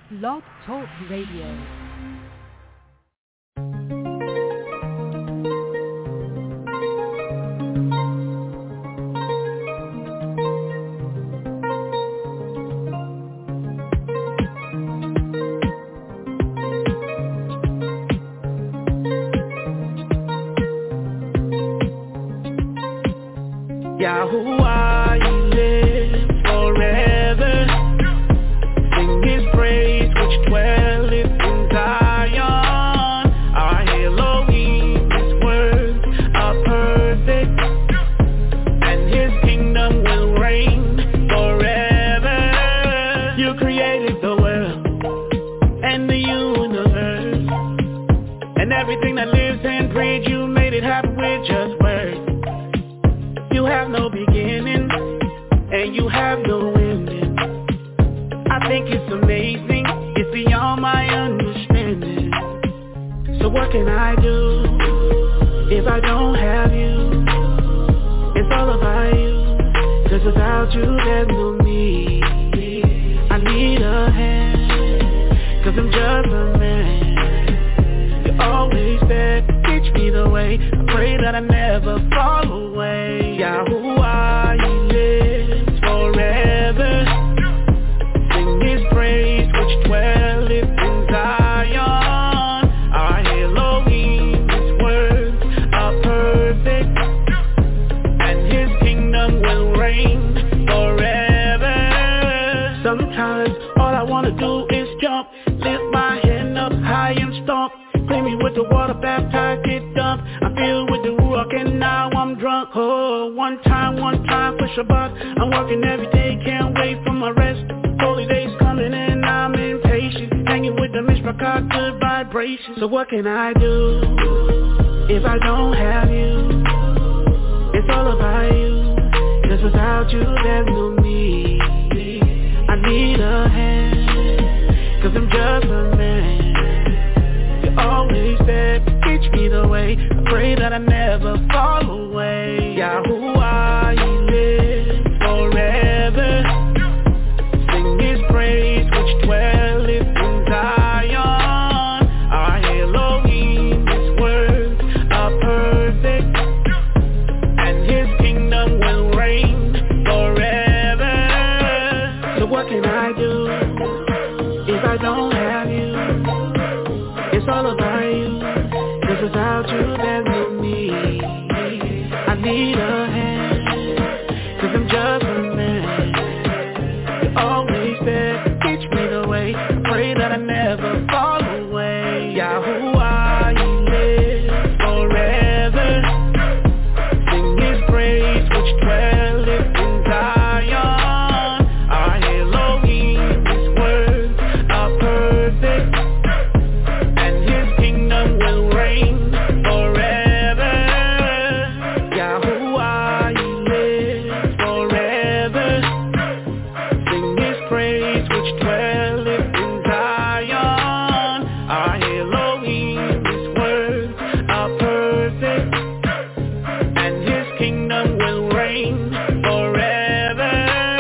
Blog Talk Radio. Yahuwah, you live forever. Sing his praise which dwelleth in Zion. Our Elohim, his words are perfect, and his kingdom will reign forever. You created the world and the universe, and everything that lives and breathes. You made it happen with just words. You have no beginning, and you have no ending. I think it's amazing, it's beyond my understanding. So what can I do if I don't have you? It's all about you, 'cause without you there's no me. I need a hand, 'cause I'm just a man. You're always there, teach me the way. I pray that I never fall away. Yahuwah, he lives forever. Sing his praise which dwelleth in Zion. Our Elohim, his words are perfect, and his kingdom will reign forever. Sometimes all I wanna do is jump, lift my hand up high and stomp. Clean me with the water, baptize, get dumped. I'm filled with the Ruach and now I'm drunk. Oh, one time for Shabbat. I'm working every day, can't wait for my rest. Holy days coming and I'm impatient. Hanging with the Mishpachah, good vibrations. So what can I do if I don't have you? It's all about you, 'cause without you there's no me. I need a hand, 'cause I'm just a man. Always said, teach me the way. I pray that I never fall away. Yahuwah, he lives forever. Sing his praise which dwelleth in Zion. Our Elohim, his words are perfect, and his kingdom will reign forever. So what can I do if I don't have you? It's all about you, 'cause without you there's no me. I need a hand, 'cause I'm just a man. You always said, teach me the way. I pray that I never fall away. Yahuwah, he lives forever. Sing his praise which dwelleth in Zion. Our Elohim, his words are perfect, will reign forever. Yahuwah, he lives forever. Sing his praise which dwelleth in Zion. Our Elohim, his words are perfect, and his kingdom will reign forever.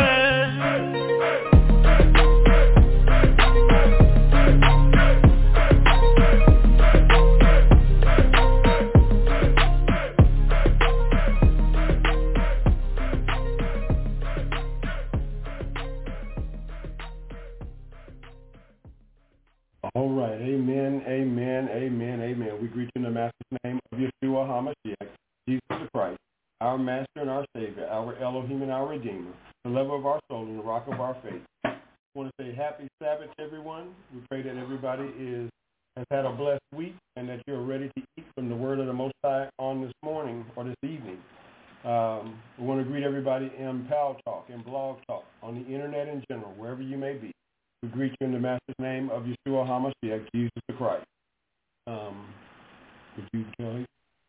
All right, amen, amen, amen, amen. We greet you in the Master's name of Yeshua HaMashiach, Jesus the Christ, our Master and our Savior, our Elohim and our Redeemer, the lover of our soul and the rock of our faith. I want to say happy Sabbath to everyone. We pray that everybody has had a blessed week and that you're ready to eat from the word of the Most High on this morning or this evening. We want to greet everybody in Pal Talk, in Blog Talk, on the internet in general, wherever you may be. We greet you in the Master's name of Yeshua HaMashiach, Jesus the Christ. Would you join?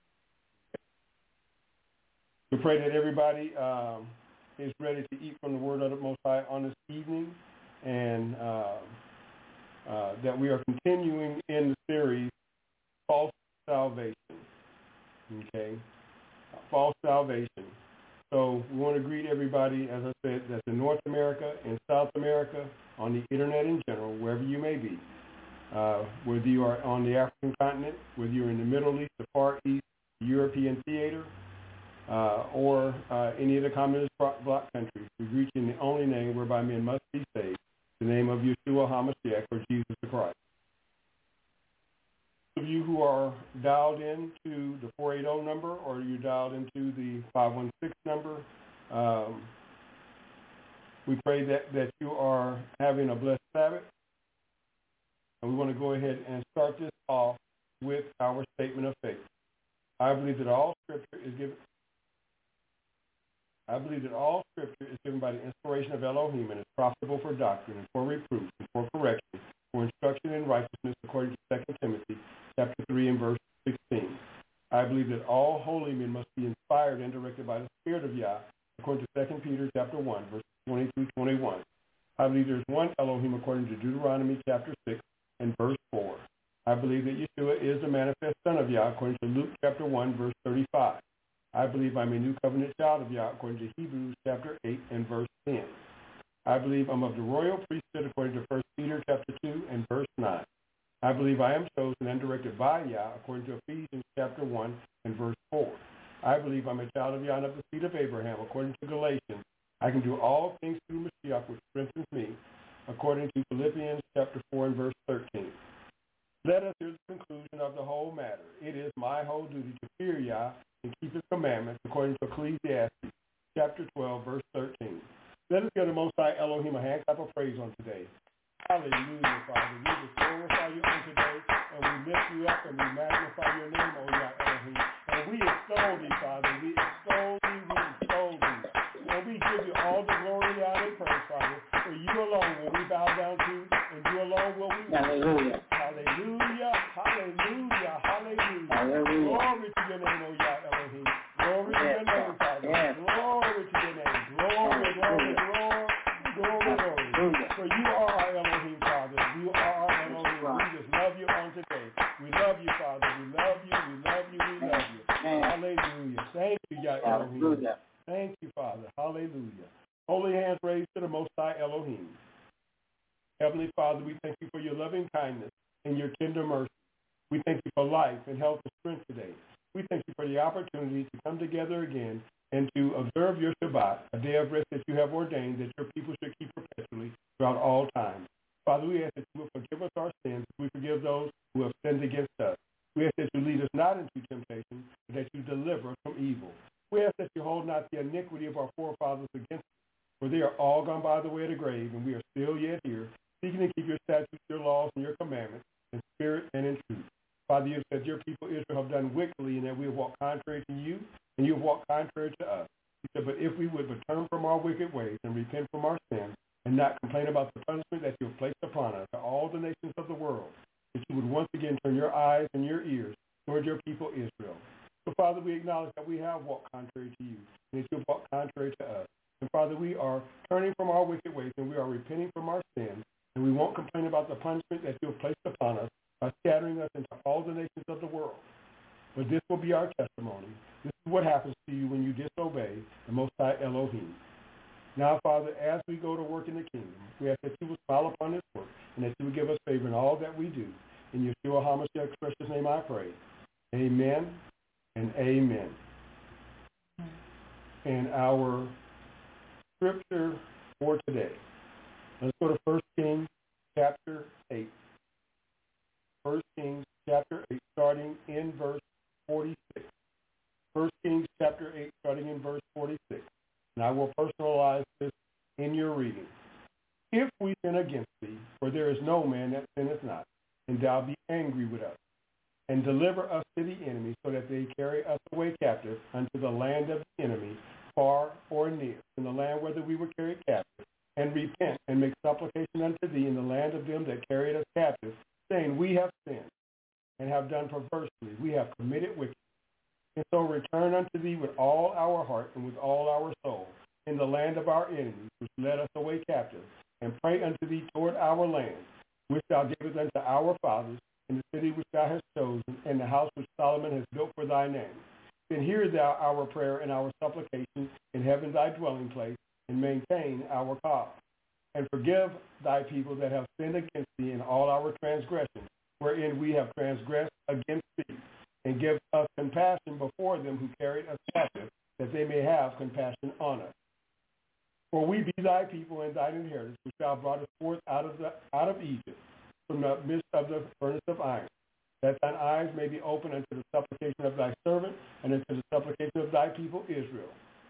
We pray that everybody is ready to eat from the word of the Most High on this evening, and that we are continuing in the series, False Salvation. Okay? False Salvation. So we want to greet everybody, as I said, that's in North America and South America, on the internet in general, wherever you may be. Whether you are on the African continent, whether you're in the Middle East, the Far East, the European theater, or any of the communist bloc countries, we greet you in the only name whereby men must be saved, the name of Yeshua HaMashiach, or Jesus the Christ. Those of you who are dialed in to the 480 number, or you dialed into the 516 number, we pray that you are having a blessed Sabbath. And we want to go ahead and start this off with our statement of faith. I believe that all Scripture is given by the inspiration of Elohim and is profitable for doctrine and for reproof and for correction, for instruction in righteousness, according to 2 Timothy chapter 3 and verse 16. I believe that all holy men must be inspired and directed by the Spirit of Yah, according to 2 Peter chapter 1, verses 20 through 21. I believe there's one Elohim according to Deuteronomy chapter 6 and verse 4. I believe that Yeshua is the manifest Son of Yah, according to Luke chapter 1, verse 35. I believe I'm a new covenant child of Yah, according to Hebrews chapter 8 and verse 10. I believe I'm of the royal priesthood, according to 1 Peter chapter 2 and verse 9. I believe I am chosen and directed by Yah, according to Ephesians chapter 1 and verse 4. I believe I'm a child of Yah and of the seed of Abraham, according to Galatians. I can do all things through Mashiach, which strengthens me, according to Philippians chapter 4 and verse 13. Let us hear the conclusion of the whole matter. It is my whole duty to fear Yah and keep his commandments, according to Ecclesiastes chapter 12, verse 13. Let us give the Most High Elohim a hand clap of praise on today. Hallelujah, Father. We just glorify you on today, and we lift you up and we magnify your name, O Yah Elohim. And we extol thee, Father. We extol thee, we extol thee. And we give you all the glory, honor, and praise, Father. For you alone will we bow down to, and you alone will we worship. Hallelujah. Hallelujah, hallelujah, hallelujah. Glory to your name, O Yah Elohim. Glory to your name, Father. Yes. Glory to your name. Glory, glory, glory, glory, glory. For you are our Elohim, Father. You are our Elohim. We just love you on today. We love you, Father. We love you, we love you, we love you. Hallelujah. Thank you, Yah Elohim. Thank you, Father. Hallelujah. Holy hands raised to the Most High Elohim. Heavenly Father, we thank you for your loving kindness and your tender mercy. We thank you for life and health and strength today. We thank you for the opportunity to come together again and to observe your Shabbat, a day of rest that you have ordained that your people should keep perpetually throughout all time. Father, we ask that you will forgive us our sins. We forgive those who have sinned against us. We ask that you lead us not into temptation, but that you deliver us from evil. We ask that you hold not the iniquity of our forefathers against us, for they are all gone by the way of the grave, and we are still yet here, seeking to keep your statutes, your laws, and your commandments in spirit and in truth. Father, you have said your people Israel have done wickedly, and that we have walked contrary to you, and you have walked contrary to us. You said, but if we would return from our wicked ways and repent from our sins, and not complain about the punishment that you have placed upon us to all the nations of the world, that you would once again turn your eyes and your ears toward your people Israel. So, Father, we acknowledge that we have walked contrary to you, and that you have walked contrary to us. And, Father, we are turning from our wicked ways, and we are repenting from our sins, and we won't complain about the punishment that you have placed upon us by scattering us into all the nations of the world. But this will be our testimony. This is what happens to you when you disobey the Most High Elohim. Now, Father, as we go to work in the kingdom, we ask that you will smile upon this work and that you will give us favor in all that we do. In Yeshua HaMashiach's precious name I pray. Amen and amen. And our scripture for today. Let's go to 1 Kings chapter 8. 1 Kings chapter 8, starting in verse 46. 1 Kings chapter 8, starting in verse 46. And I will personalize this in your reading. If we sin against thee, for there is no man that sinneth not, and thou be angry with us, and deliver us to the enemy, so that they carry us away captive unto the land of the enemy, far or near, in the land whither we were carried captive, and repent and make supplication unto thee in the land of them that carried us captive, saying, we have sinned, and have done perversely, we have committed wickedness. And so return unto thee with all our heart and with all our soul, in the land of our enemies, which led us away captive, and pray unto thee toward our land, which thou gavest unto our fathers, in the city which thou hast chosen, and the house which Solomon has built for thy name. Then hear thou our prayer and our supplication in heaven thy dwelling place, and maintain our cause. And forgive thy people that have sinned against thee in all our transgressions, wherein we have transgressed against thee. And give us compassion before them who carried us captive, that they may have compassion on us. For we be thy people and thine inheritance, which thou broughtest forth out of Egypt, from the midst of the furnace of iron, that thine eyes may be open unto the supplication of thy servant, and unto the supplication of thy people Israel.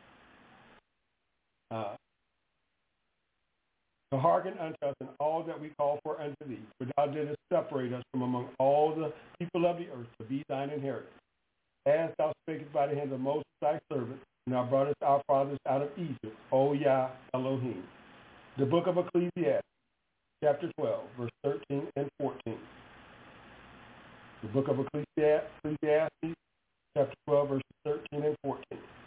To hearken unto us in all that we call for unto thee, for thou didst separate us from among all the people of the earth to be thine inheritance. As thou spakest by the hand of Moses thy servant, and thou broughtest our fathers out of Egypt, O Yah Elohim. The book of Ecclesiastes, chapter 12, verse 13 and 14. The book of Ecclesiastes, chapter 12, verses 13 and 14.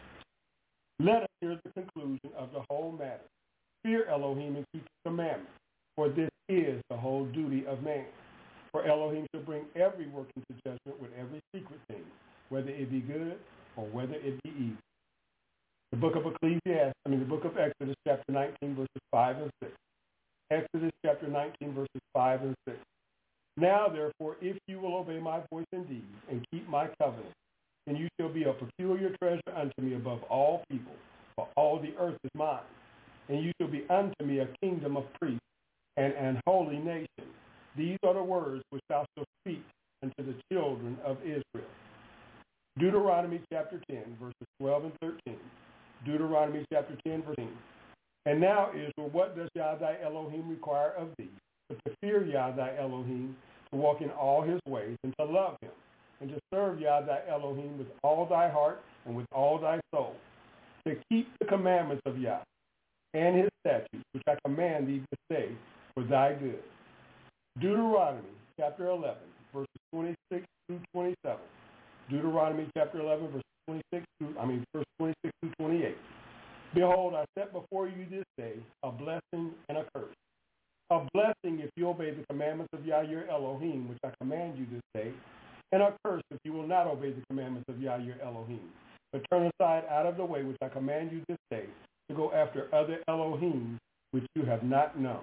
Let us hear the conclusion of the whole matter. Fear Elohim and keep his commandments, for this is the whole duty of man. For Elohim shall bring every work into judgment with every secret thing, whether it be good or whether it be evil. The book of the book of Exodus, chapter 19, verses 5 and 6. Exodus, chapter 19, verses 5 and 6. Now, therefore, if you will obey my voice indeed and keep my covenant, then you shall be a peculiar treasure unto me above all people, for all the earth is mine. And you shall be unto me a kingdom of priests and an holy nation. These are the words which thou shalt speak unto the children of Israel. Deuteronomy chapter 10, verses 12 and 13. Deuteronomy chapter 10, verse 10. And now, Israel, what does Yah thy Elohim require of thee? But to fear Yah thy Elohim, to walk in all his ways, and to love him, and to serve Yah thy Elohim with all thy heart and with all thy soul, to keep the commandments of Yah and his statutes, which I command thee this day for thy good. Deuteronomy chapter 11, verses 26 through 27. Deuteronomy chapter 11, verse 26 through 28. Behold, I set before you this day a blessing and a curse. A blessing if you obey the commandments of Yah your Elohim, which I command you this day, and a curse if you will not obey the commandments of Yah your Elohim, but turn aside out of the way which I command you this day, to go after other Elohim which you have not known.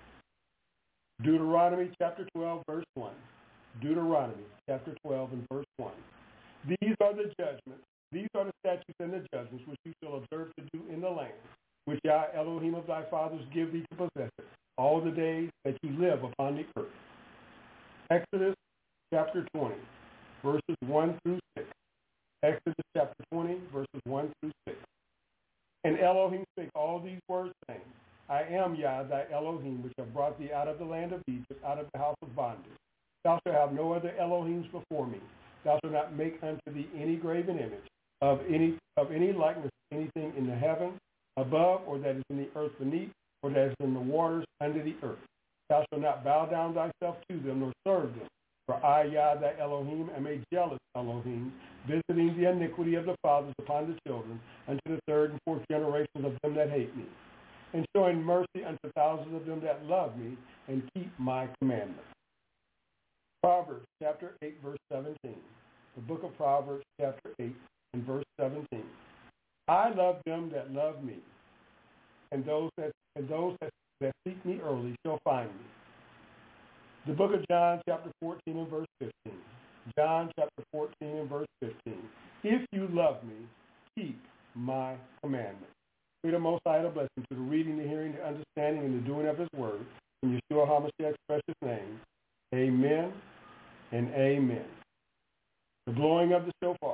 Deuteronomy chapter 12, verse 1. Deuteronomy chapter 12 and verse 1. These are the judgments, these are the statutes and the judgments which you shall observe to do in the land, which Yah Elohim of thy fathers give thee to possess it, all the days that you live upon the earth. Exodus chapter 20, verses 1 through 6. Exodus chapter 20, verses 1 through 6. And Elohim spake all these words, saying, I am Yah thy Elohim, which have brought thee out of the land of Egypt, out of the house of bondage. Thou shalt have no other Elohims before me. Thou shalt not make unto thee any graven image of any likeness of anything in the heaven above, or that is in the earth beneath, or that is in the waters under the earth. Thou shalt not bow down thyself to them, nor serve them. For I, Yah thy Elohim, am a jealous Elohim, visiting the iniquity of the fathers upon the children, unto the third and fourth generations of them that hate me, and showing mercy unto thousands of them that love me, and keep my commandments. Proverbs chapter 8, verse 17. The book of Proverbs chapter 8 and verse 17. I love them that love me, and those that seek me early shall find me. The book of John chapter 14 and verse 15. John chapter 14 and verse 15. If you love me, keep my commandments. May the Most High blessing to the reading, the hearing, the understanding, and the doing of his word. In Yeshua HaMashiach's precious name. Amen and amen. The blowing of the shofar.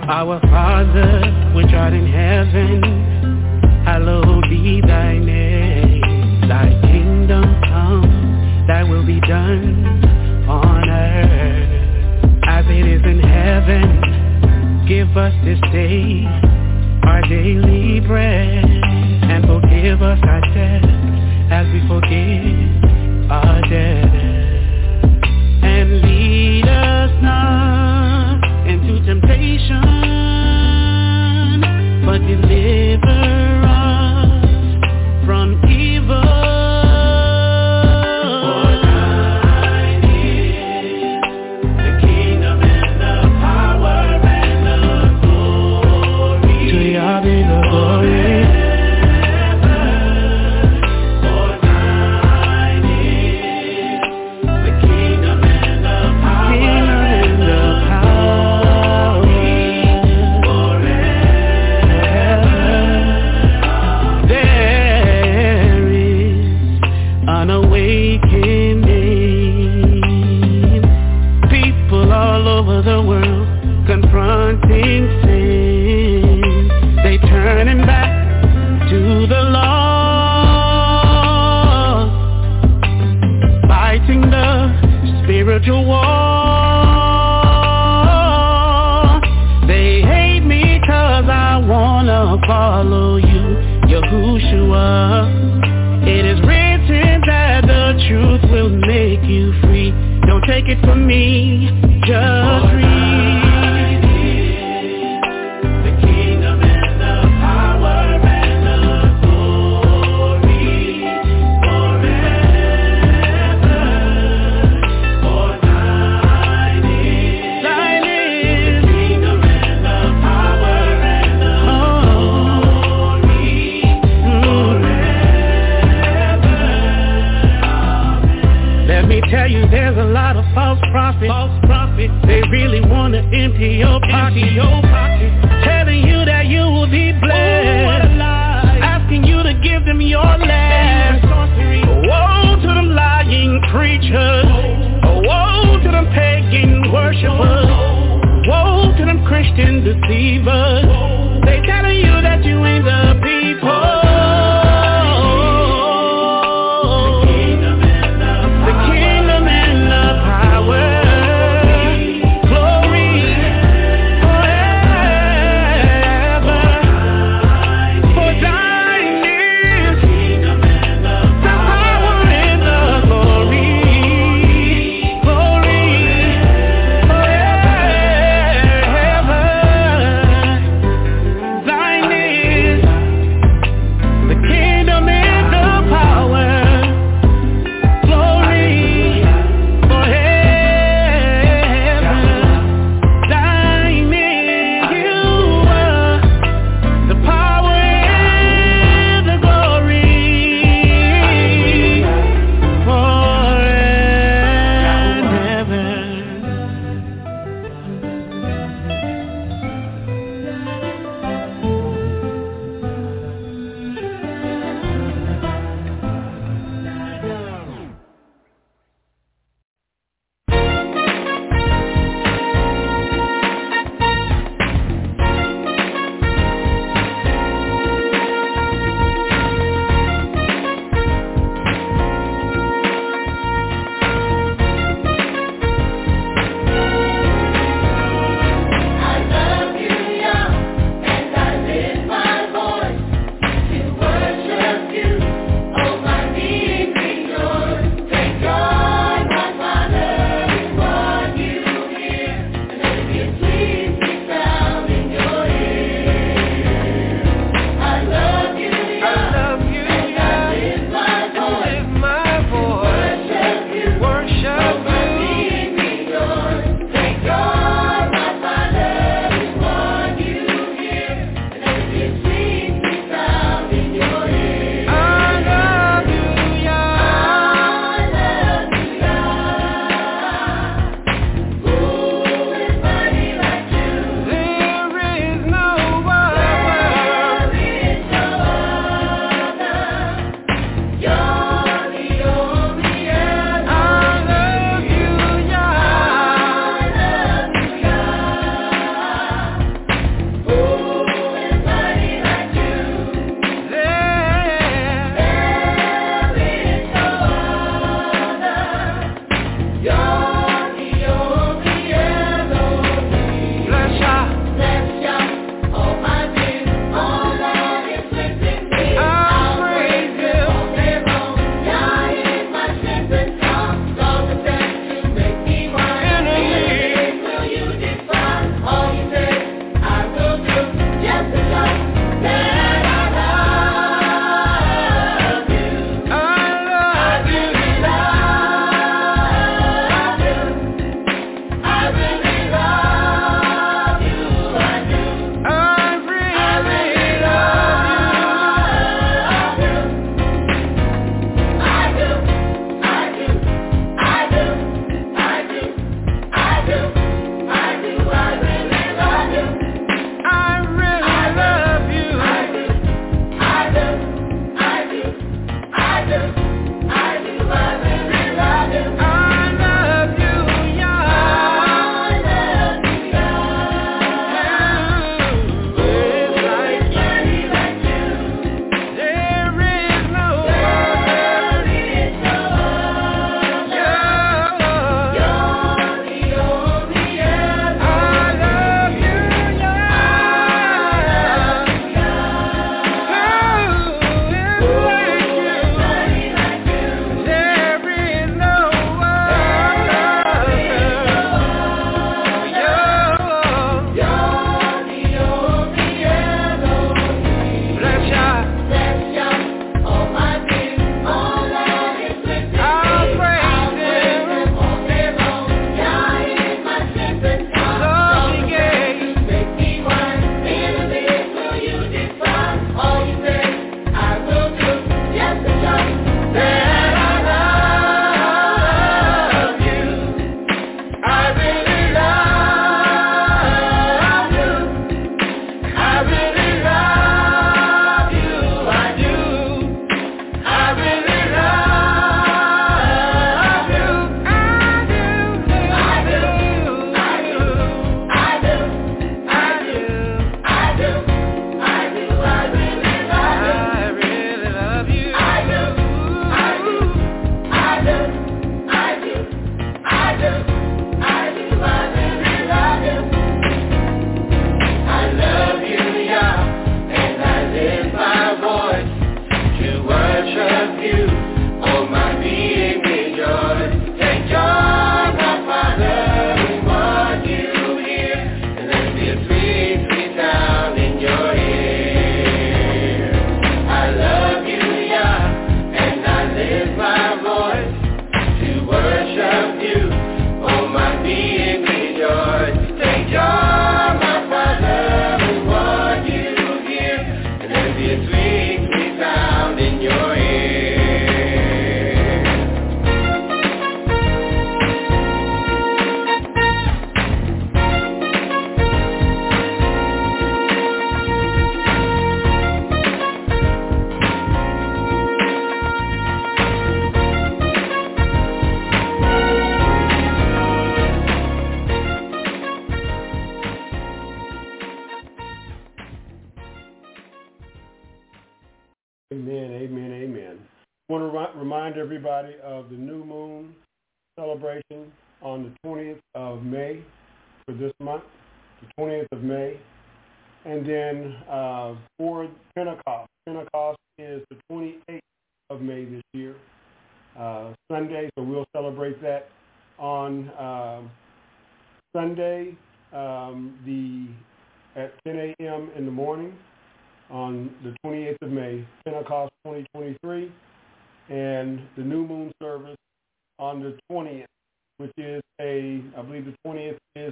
Our Father, which art in heaven, hallowed be thy name. Thy kingdom come, thy will be done on earth as it is in heaven. Give us this day our daily bread, and forgive us our debts as we forgive our debtors. And lead us not into temptation, but deliver us from evil. For thine is the kingdom and the power and the glory. To Yah be the glory. Confronting sin, they turning back to the law, fighting the spiritual war. They hate me 'cause I wanna follow you, Yahushua. It is written that the truth will make you free. Don't take it from me, just read. Tell you there's a lot of false prophets. They really want to empty your pocket. Telling you that you will be blessed. Asking you to give them your last. Woe to them lying preachers. Woe to them pagan worshipers. Woe to them Christian deceivers. They telling you that you ain't the people. sound in your ear. Amen, amen, amen. I want to remind everybody of the new moon celebration on the 20th of May for this month, the 20th of May. And then for Pentecost is the 28th of May this year, Sunday, so we'll celebrate that on Sunday at 10 a.m. in the morning on the 28th of May, Pentecost 2023, and the new moon service on the 20th, which is I believe the 20th is,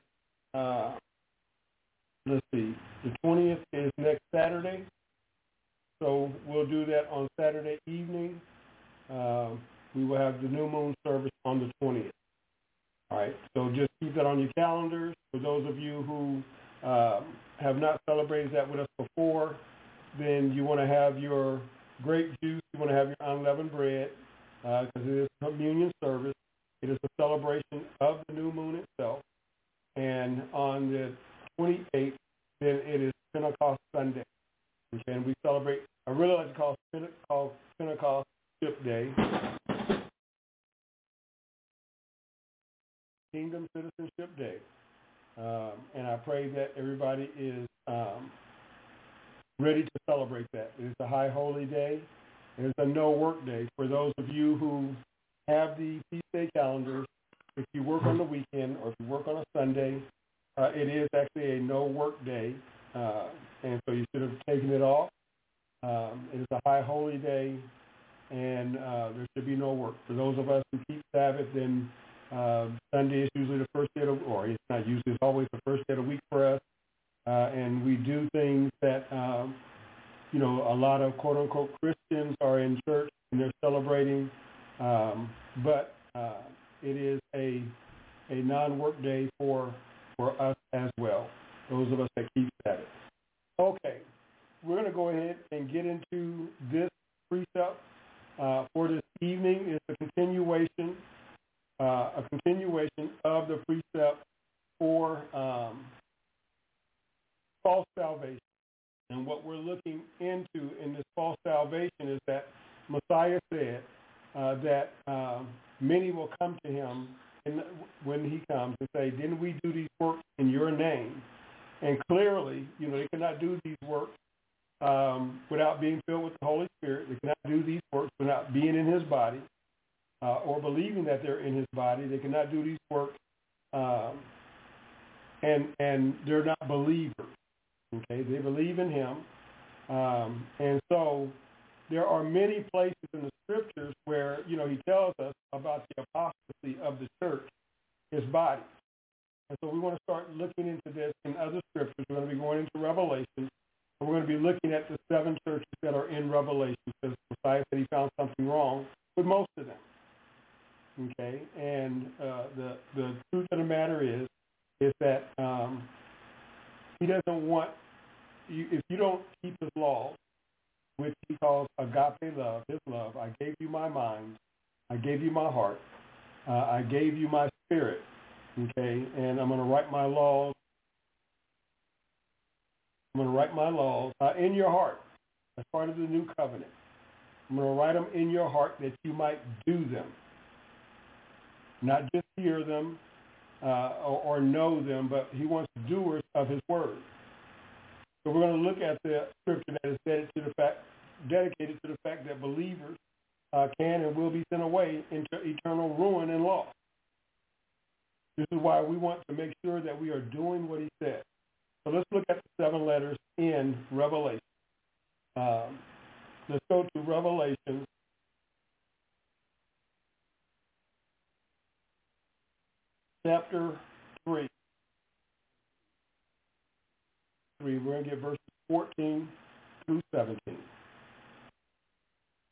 the 20th is next Saturday, so we'll do that on Saturday evening. We will have the new moon service on the 20th. All right, so just keep that on your calendars. For those of you who have not celebrated that with us before, then you want to have your grape juice, you want to have your unleavened bread, because it is a communion service. It is a celebration of the new moon itself. And on the 28th, then it is Pentecost Sunday. Okay, and we celebrate, I really like to call Pentecost Ship Day, Kingdom Citizenship Day. And I pray that everybody is ready to celebrate that. It is a high holy day. It is a no work day. For those of you who have the feast day calendars, if you work on the weekend or if you work on a Sunday, it is actually a no work day, and so you should have taken it off. It is a high holy day, and there should be no work. For those of us who keep Sabbath, then Sunday is usually the first day of, or it's not usually, it's always the first day of the week for us. And we do things that, a lot of quote-unquote Christians are in church and they're celebrating, but it is a non-work day for us as well, those of us that keep Sabbath. Okay, we're going to go ahead and get into this precept for this evening. It's a continuation of the precept for false salvation. And what we're looking into in this false salvation is that Messiah said that many will come to him when he comes and say, didn't we do these works in your name? And clearly, they cannot do these works without being filled with the Holy Spirit. They cannot do these works without being in his body or believing that they're in his body. They cannot do these works and they're not believers. Okay, they believe in him. And so there are many places in the scriptures where, he tells us about the apostasy of the church, his body. And so we want to start looking into this in other scriptures. We're going to be going into Revelation. And we're going to be looking at the 7 churches that are in Revelation, because Messiah said he found something wrong with most of them. Okay, and the truth of the matter is that he doesn't want, if you don't keep his laws, which he calls agape love, his love, I gave you my mind, I gave you my heart, I gave you my spirit, okay, and I'm going to write my laws. I'm going to write my laws in your heart as part of the new covenant. I'm going to write them in your heart that you might do them, not just hear them or know them, but he wants doers of his word. So we're going to look at the scripture that is dedicated to the fact that believers can and will be sent away into eternal ruin and loss. This is why we want to make sure that we are doing what he said. So let's look at the 7 letters in Revelation. Let's go to Revelation chapter 3. We're going to get verses 14 through 17.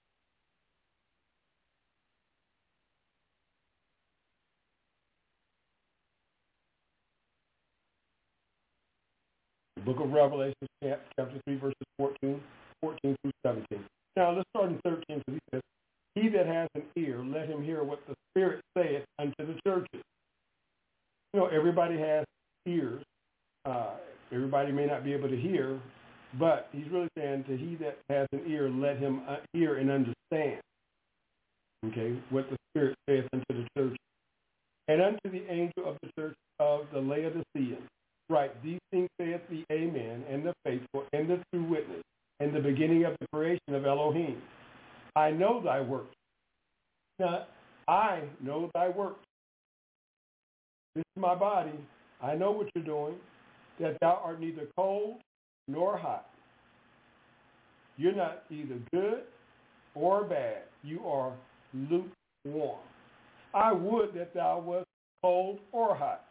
The book of Revelation, chapter 3, verses 14 through 17. Now, let's start in 13, because he says, he that has an ear, let him hear what the Spirit saith unto the churches. You know, everybody has ears. Everybody may not be able to hear, but he's really saying to he that has an ear, let him hear and understand, okay, what the Spirit saith unto the church. And unto the angel of the church of the Laodiceans, write, these things saith the Amen, and the faithful, and the true witness, and the beginning of the creation of Elohim. I know thy works. Now, I know thy works. This is my body. I know what you're doing, that thou art neither cold nor hot. You're not either good or bad. You are lukewarm. I would that thou wast cold or hot.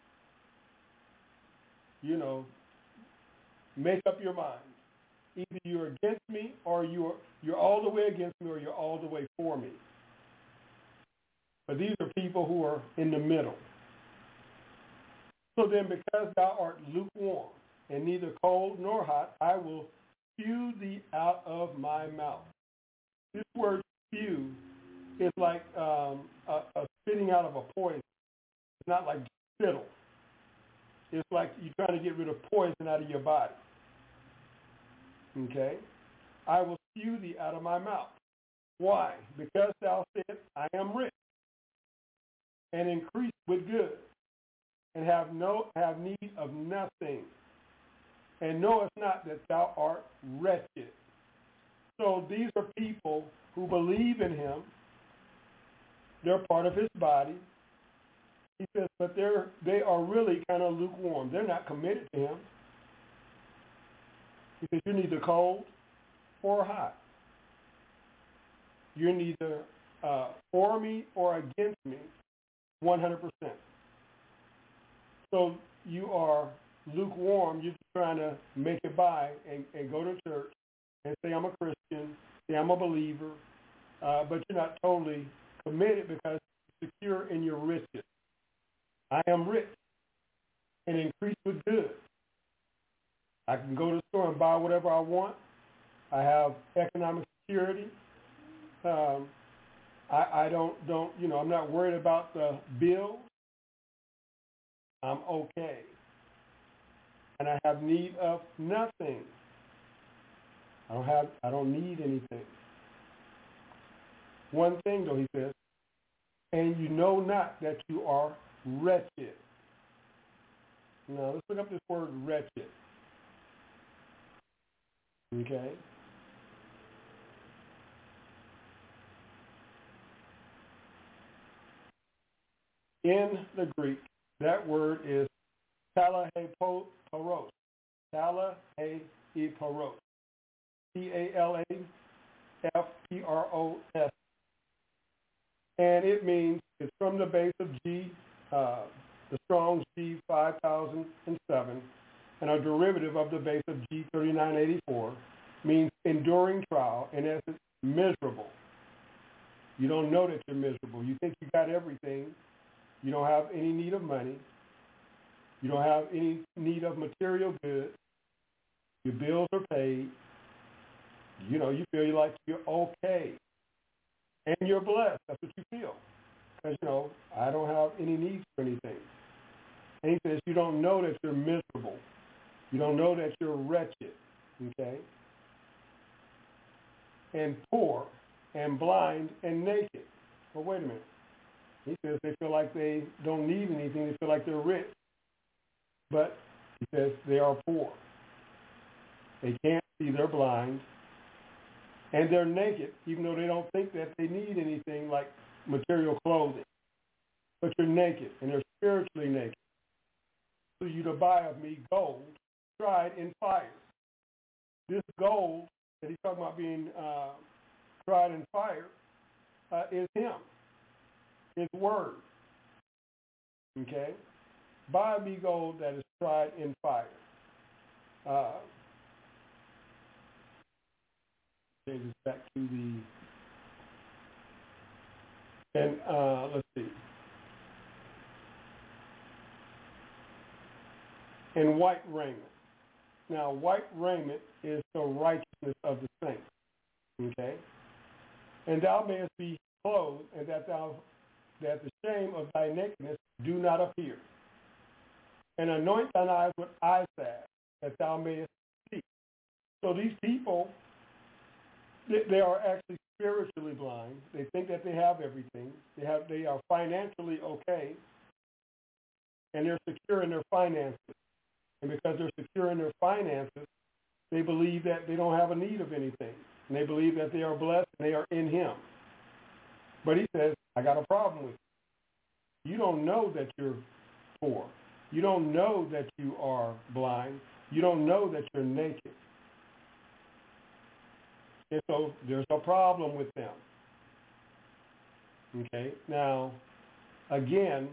You know, make up your mind. Either you're against me or you're all the way against me or you're all the way for me. But these are people who are in the middle. So then, because thou art lukewarm and neither cold nor hot, I will spew thee out of my mouth. This word spew is like a spitting out of a poison. It's not like spittle. It's like you're trying to get rid of poison out of your body. Okay? I will spew thee out of my mouth. Why? Because thou saidst, I am rich, and increase with good, and have need of nothing, and knowest not that thou art wretched. So these are people who believe in him. They're part of his body. He says, but they are really kind of lukewarm. They're not committed to him. He says, you're neither cold or hot. You're neither for me or against me 100%. So you are lukewarm. You're just trying to make it by and go to church and say, I'm a Christian, say I'm a believer, but you're not totally committed because you're secure in your riches. I am rich and increase with good. I can go to the store and buy whatever I want. I have economic security. I don't, I'm not worried about the bill. I'm okay. And I have need of nothing. I don't need anything. One thing though, he says, and you know not that you are wretched. Now let's look up this word wretched. Okay. In the Greek, that word is talaheporos. Talaheporos. Talafpros. And it means it's from the base of G, the Strong's G 5007, and a derivative of the base of G 3984, means enduring trial, and as it's miserable. You don't know that you're miserable. You think you got everything. You don't have any need of money. You don't have any need of material goods. Your bills are paid. You know, you feel like you're okay. And you're blessed. That's what you feel. Because, I don't have any needs for anything. And he says you don't know that you're miserable. You don't know that you're wretched. Okay? And poor and blind and naked. Well, wait a minute. He says they feel like they don't need anything. They feel like they're rich. But he says they are poor. They can't see, they're blind. And they're naked, even though they don't think that they need anything like material clothing. But you're naked, and they're spiritually naked. For you to buy of me gold tried in fire. This gold that he's talking about being tried in fire is him, his word. Okay? Buy me gold that is tried in fire. Change this back to let's see. In white raiment. Now, white raiment is the righteousness of the saints. Okay? And thou mayest be clothed, and that the shame of thy nakedness do not appear. And anoint thine eyes with eye salve, that thou mayest see. So these people, they are actually spiritually blind. They think that they have everything. They are financially okay, and they're secure in their finances. And because they're secure in their finances, they believe that they don't have a need of anything. And they believe that they are blessed and they are in him. But he says, I got a problem with you. You don't know that you're poor. You don't know that you are blind. You don't know that you're naked. And so there's a problem with them. Okay? Now, again,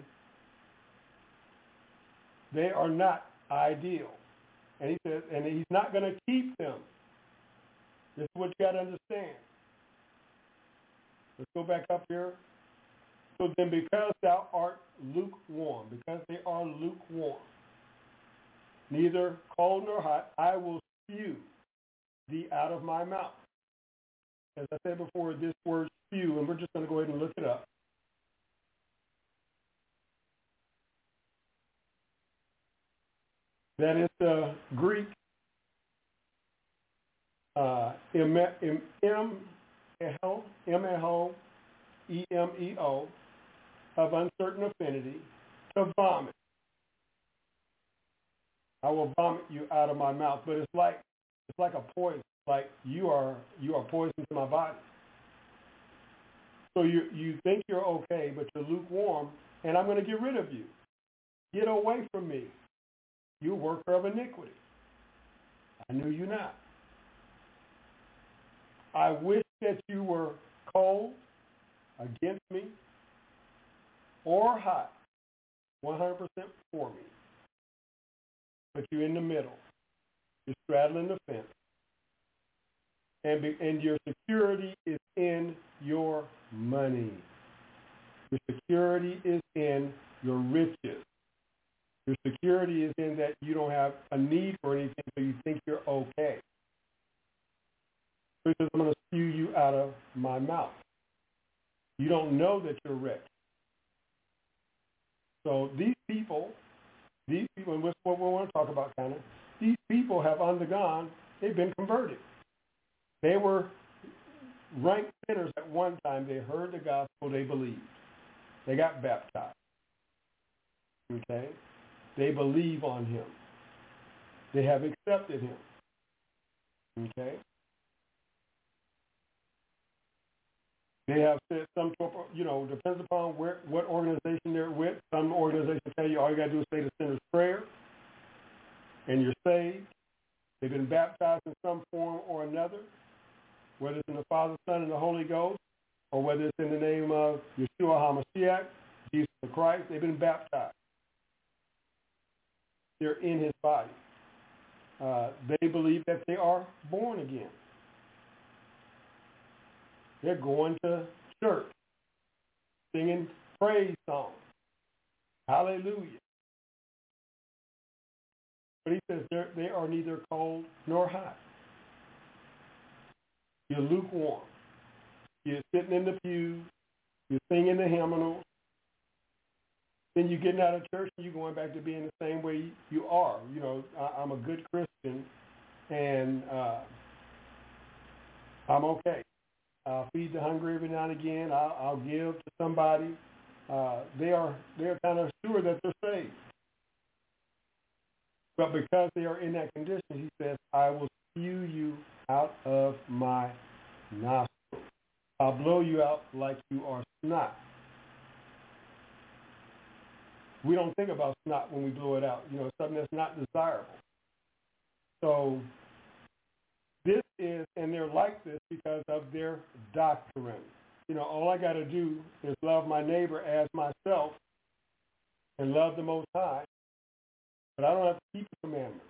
they are not ideal. And he says, and he's not going to keep them. This is what you got to understand. Let's go back up here. So then because thou art lukewarm, because they are lukewarm, neither cold nor hot, I will spew thee out of my mouth. As I said before, this word spew, and we're just going to go ahead and look it up. That is the Greek emeo, of uncertain affinity, to vomit. I will vomit you out of my mouth. But it's like a poison. Like you are poison to my body. So you think you're okay, but you're lukewarm, and I'm going to get rid of you. Get away from me, you worker of iniquity. I knew you not. I wish that you were cold against me or hot, 100% for me. But you're in the middle. You're straddling the fence. And your security is in your money. Your security is in your riches. Your security is in that you don't have a need for anything, so you think you're okay. So he says, I'm going to spew you out of my mouth. You don't know that you're rich. So these people, and this is what we want to talk about kind of, these people have undergone, they've been converted. They were ranked sinners at one time. They heard the gospel, they believed. They got baptized. Okay? They believe on him. They have accepted him. Okay? They have said some, depends upon what organization they're with. Some organizations tell you all you got to do is say the sinner's prayer, and you're saved. They've been baptized in some form or another, whether it's in the Father, Son, and the Holy Ghost, or whether it's in the name of Yeshua HaMashiach, Jesus the Christ. They've been baptized. They're in his body. They believe that they are born again. They're going to church, singing praise songs. Hallelujah. But he says they are neither cold nor hot. You're lukewarm. You're sitting in the pews. You're singing the hymnals. Then you're getting out of church and you're going back to being the same way you are. I'm a good Christian, and I'm okay. I'll feed the hungry every now and again. I'll give to somebody. They're kind of sure that they're saved. But because they are in that condition, he says, I will spew you out of my nostrils. I'll blow you out like you are snot. We don't think about snot when we blow it out. Something that's not desirable. So this is, and they're like this because of their doctrine. All I got to do is love my neighbor as myself and love the Most High, but I don't have to keep the commandments.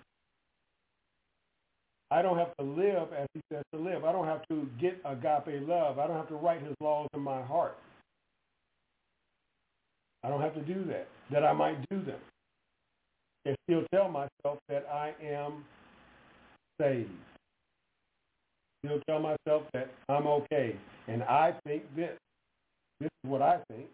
I don't have to live as he says to live. I don't have to get agape love. I don't have to write his laws in my heart. I don't have to do that I might do them. And still tell myself that I am saved. Still tell myself that I'm okay. And I think this. This is what I think.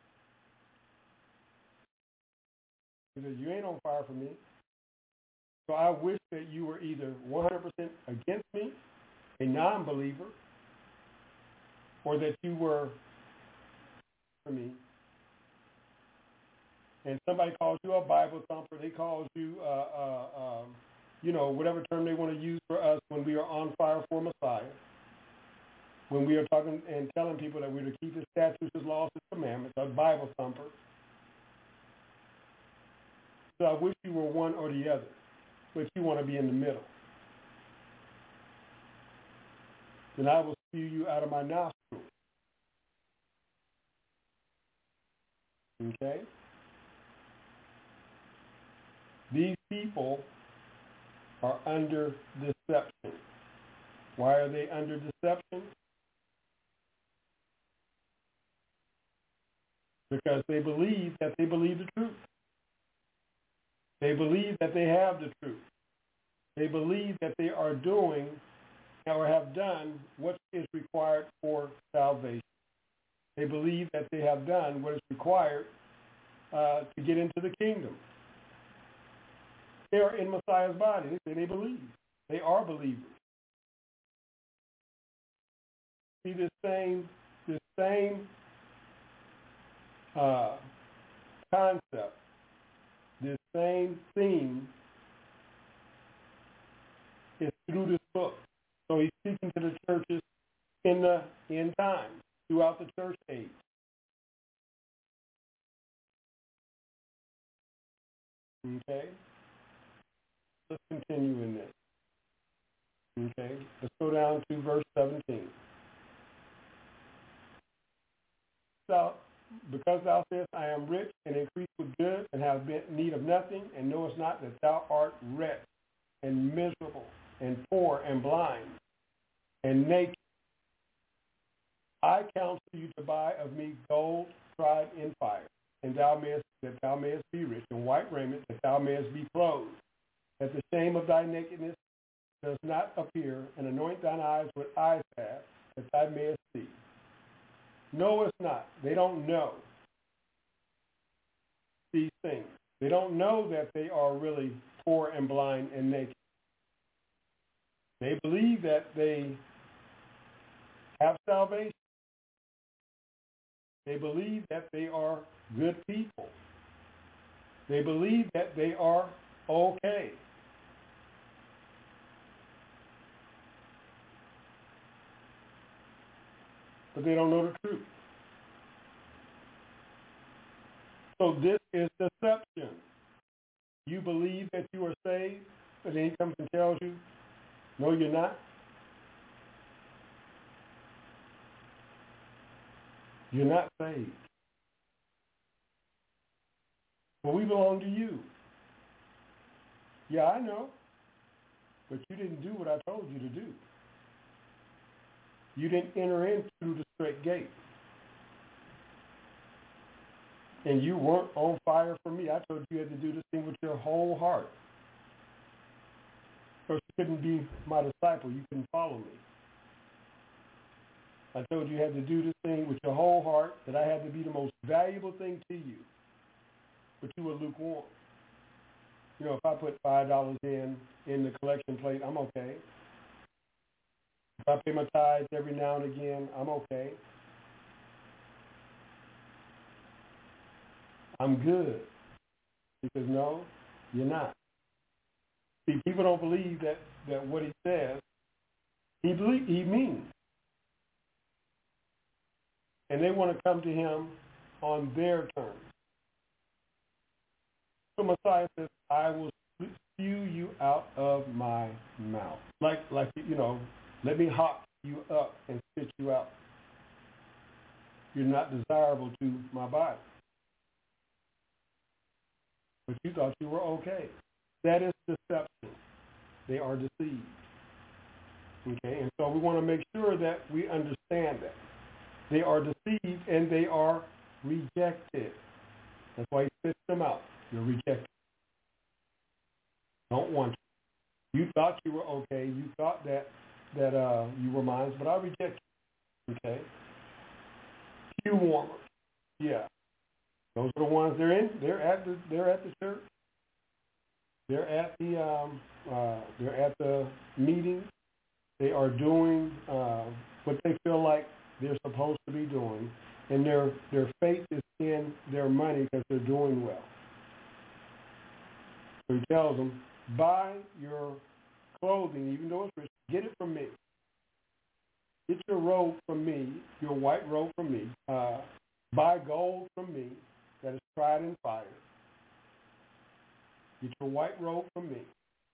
He says, you ain't on fire for me. So I wish that you were either 100% against me, a non-believer, or that you were for me. And somebody calls you a Bible thumper. They call you, whatever term they want to use for us when we are on fire for Messiah. When we are talking and telling people that we're to keep his statutes, his laws, his commandments, a Bible thumper. So I wish you were one or the other, but you want to be in the middle. Then I will spew you out of my nostrils. Okay? These people are under deception. Why are they under deception? Because they believe that they believe the truth. They believe that they have the truth. They believe that they are doing or have done what is required for salvation. They believe that they have done what is required to get into the kingdom. They are in Messiah's body. They say they believe. They are believers. See, this same concept, this same theme is through this book. So he's speaking to the churches in the end times, throughout the church age. Okay? Let's continue in this. Okay? Let's go down to verse 17. So, because thou sayest, I am rich and increase with good and have need of nothing, and knowest not that thou art wretched and miserable and poor and blind and naked. I counsel you to buy of me gold tried in fire, and that thou mayest be rich, and white raiment, that thou mayest be clothed, that the shame of thy nakedness does not appear, and anoint thine eyes with eye salve, that thou mayest see. Knowest not. They don't know these things. They don't know that they are really poor and blind and naked. They believe that they have salvation. They believe that they are good people. They believe that they are okay. But they don't know the truth. So this is deception. You believe that you are saved, but then he comes and tells you, no, you're not. You're not saved. But we belong to you. Yeah, I know. But you didn't do what I told you to do. You didn't enter in through the straight gate. And you weren't on fire for me. I told you had to do this thing with your whole heart. Or you couldn't be my disciple. You couldn't follow me. I told you had to do this thing with your whole heart, that I had to be the most valuable thing to you. But you were lukewarm. You know, if I put $5 in the collection plate, I'm okay. If I pay my tithes every now and again, I'm okay. I'm good. Because no, you're not. See, people don't believe that what he says, he means. And they want to come to him on their terms. So Messiah says, I will spew you out of my mouth. Like let me hop you up and spit you out. You're not desirable to my body. But you thought you were okay. That is deception. They are deceived. Okay, and so we want to make sure that we understand that. They are deceived and they are rejected. That's why he spits them out. You're rejected. Don't want You thought you were okay. You thought that you were mine, but I reject you. Okay. Pew warmers. Yeah. Those are the ones they're in. They're at the church. They're at the meeting. They are doing what they feel like they're supposed to be doing, and their faith is in their money because they're doing well. So he tells them, buy your clothing, even though it's rich, get it from me. Get your robe from me, your white robe from me. Buy gold from me that is tried in fire. Get your white robe from me.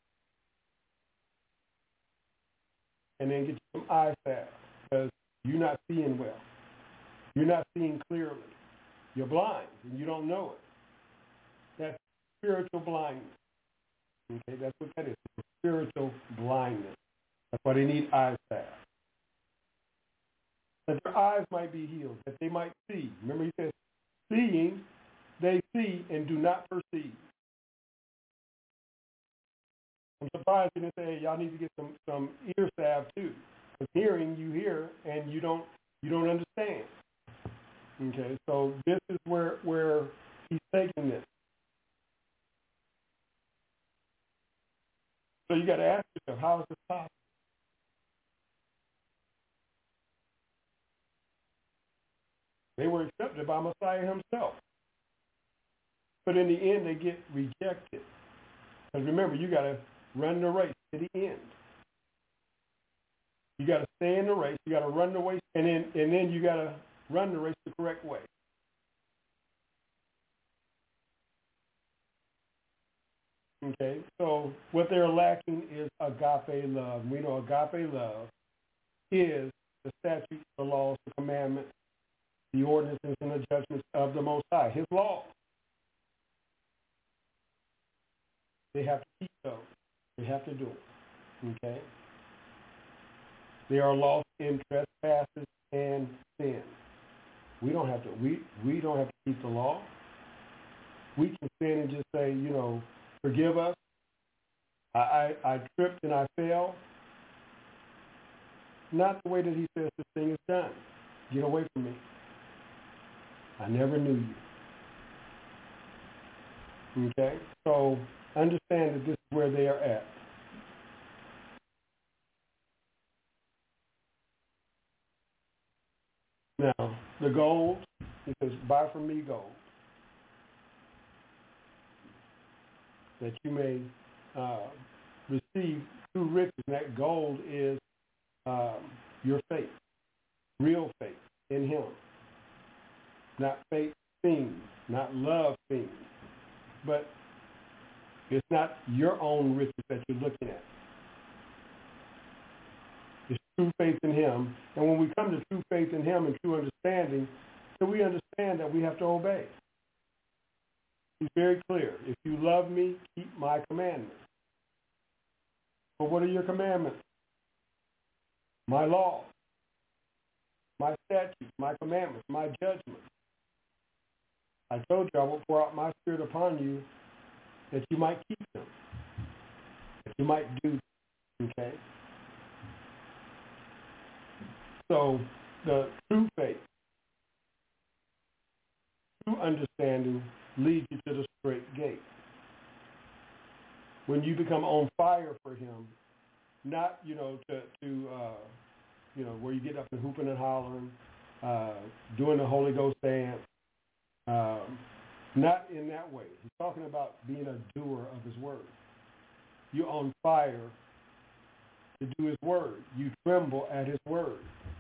And then get some eye salve because you're not seeing well. You're not seeing clearly. You're blind and you don't know it. That's spiritual blindness. Okay, that's what that is. Spiritual blindness. That's why they need eye salve. That their eyes might be healed, that they might see. Remember he says, seeing, they see and do not perceive. I'm surprised you didn't say, hey, y'all need to get some ear salve too. Because hearing, you hear and you don't understand. Okay, so this is where he's taking this. So you got to ask yourself, how is this possible? They were accepted by Messiah himself. But in the end, they get rejected. Because remember, you got to run the race to the end. You got to stay in the race. You got to run the race, and then you got to run the race the correct way. Okay, so what they're lacking is agape love. We know agape love is the statutes, the laws, the commandments, the ordinances, and the judgments of the Most High, his laws. They have to keep those. They have to do it. Okay? They are lost in trespasses and sin. We don't have to. We don't have to keep the law. We can sin and just say, forgive us. I tripped and I fell. Not the way that he says this thing is done. Get away from me. I never knew you. Okay? So understand that this is where they are at. Now, the gold, he says, buy from me gold, that you may receive true riches. And that gold is your faith, real faith in him. Not faith things, not love things. But it's not your own riches that you're looking at. It's true faith in him. And when we come to true faith in him and true understanding, then we understand that we have to obey. He's very clear. If you love me, keep my commandments. But what are your commandments? My law, my statutes, my commandments, my judgments. I told you I will pour out my spirit upon you that you might keep them, that you might do them. Okay? So the true faith, true understanding leads you to the straight gate. When you become on fire for him, not, where you get up and hooping and hollering, doing the Holy Ghost dance, not in that way. He's talking about being a doer of his word. You're on fire to do his word. You tremble at his word.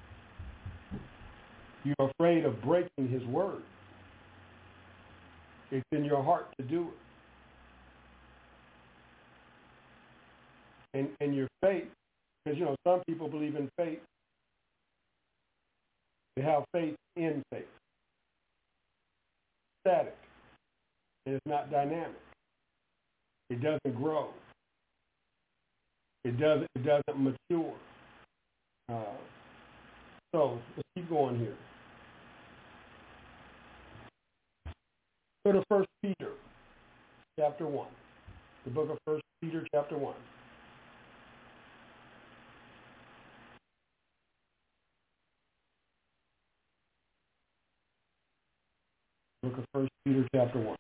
You're afraid of breaking his word. It's in your heart to do it. And your faith, because, some people believe in faith. They have faith in faith. Static. And it's not dynamic. It doesn't grow. It doesn't mature. So let's keep going here. Go to 1 Peter chapter 1. The book of 1 Peter chapter 1. book of 1 Peter chapter 1.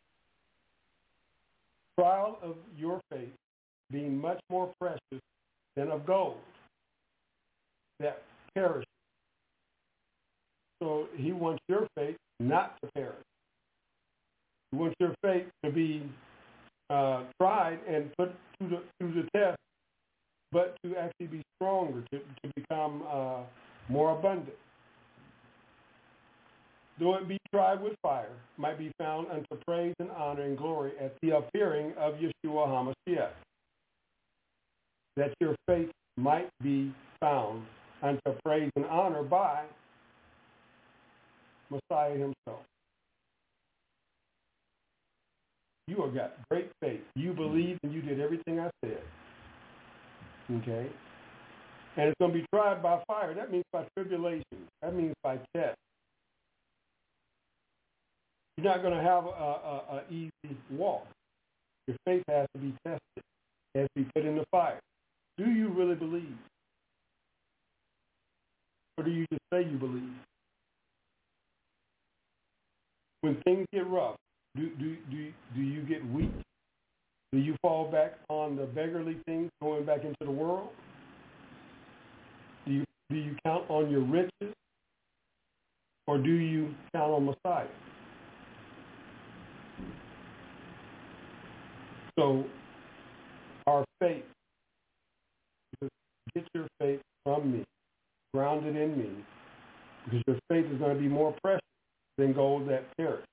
Trial of your faith being much more precious than of gold that perishes. So he wants your faith not to perish. He wants your faith to be tried and put through the test, but to actually be stronger, to become more abundant. Though it be tried with fire, might be found unto praise and honor and glory at the appearing of Yeshua HaMashiach. That your faith might be found unto praise and honor by Messiah himself. You have got great faith. You believed and you did everything I said. Okay? And it's going to be tried by fire. That means by tribulation. That means by test. You're not going to have a easy walk. Your faith has to be tested. It has to be put in the fire. Do you really believe? Or do you just say you believe? When things get rough, do you get weak? Do you fall back on the beggarly things going back into the world? Do you count on your riches? Or do you count on Messiah? So our faith, get your faith from me, grounded in me, because your faith is going to be more precious than gold that perishes.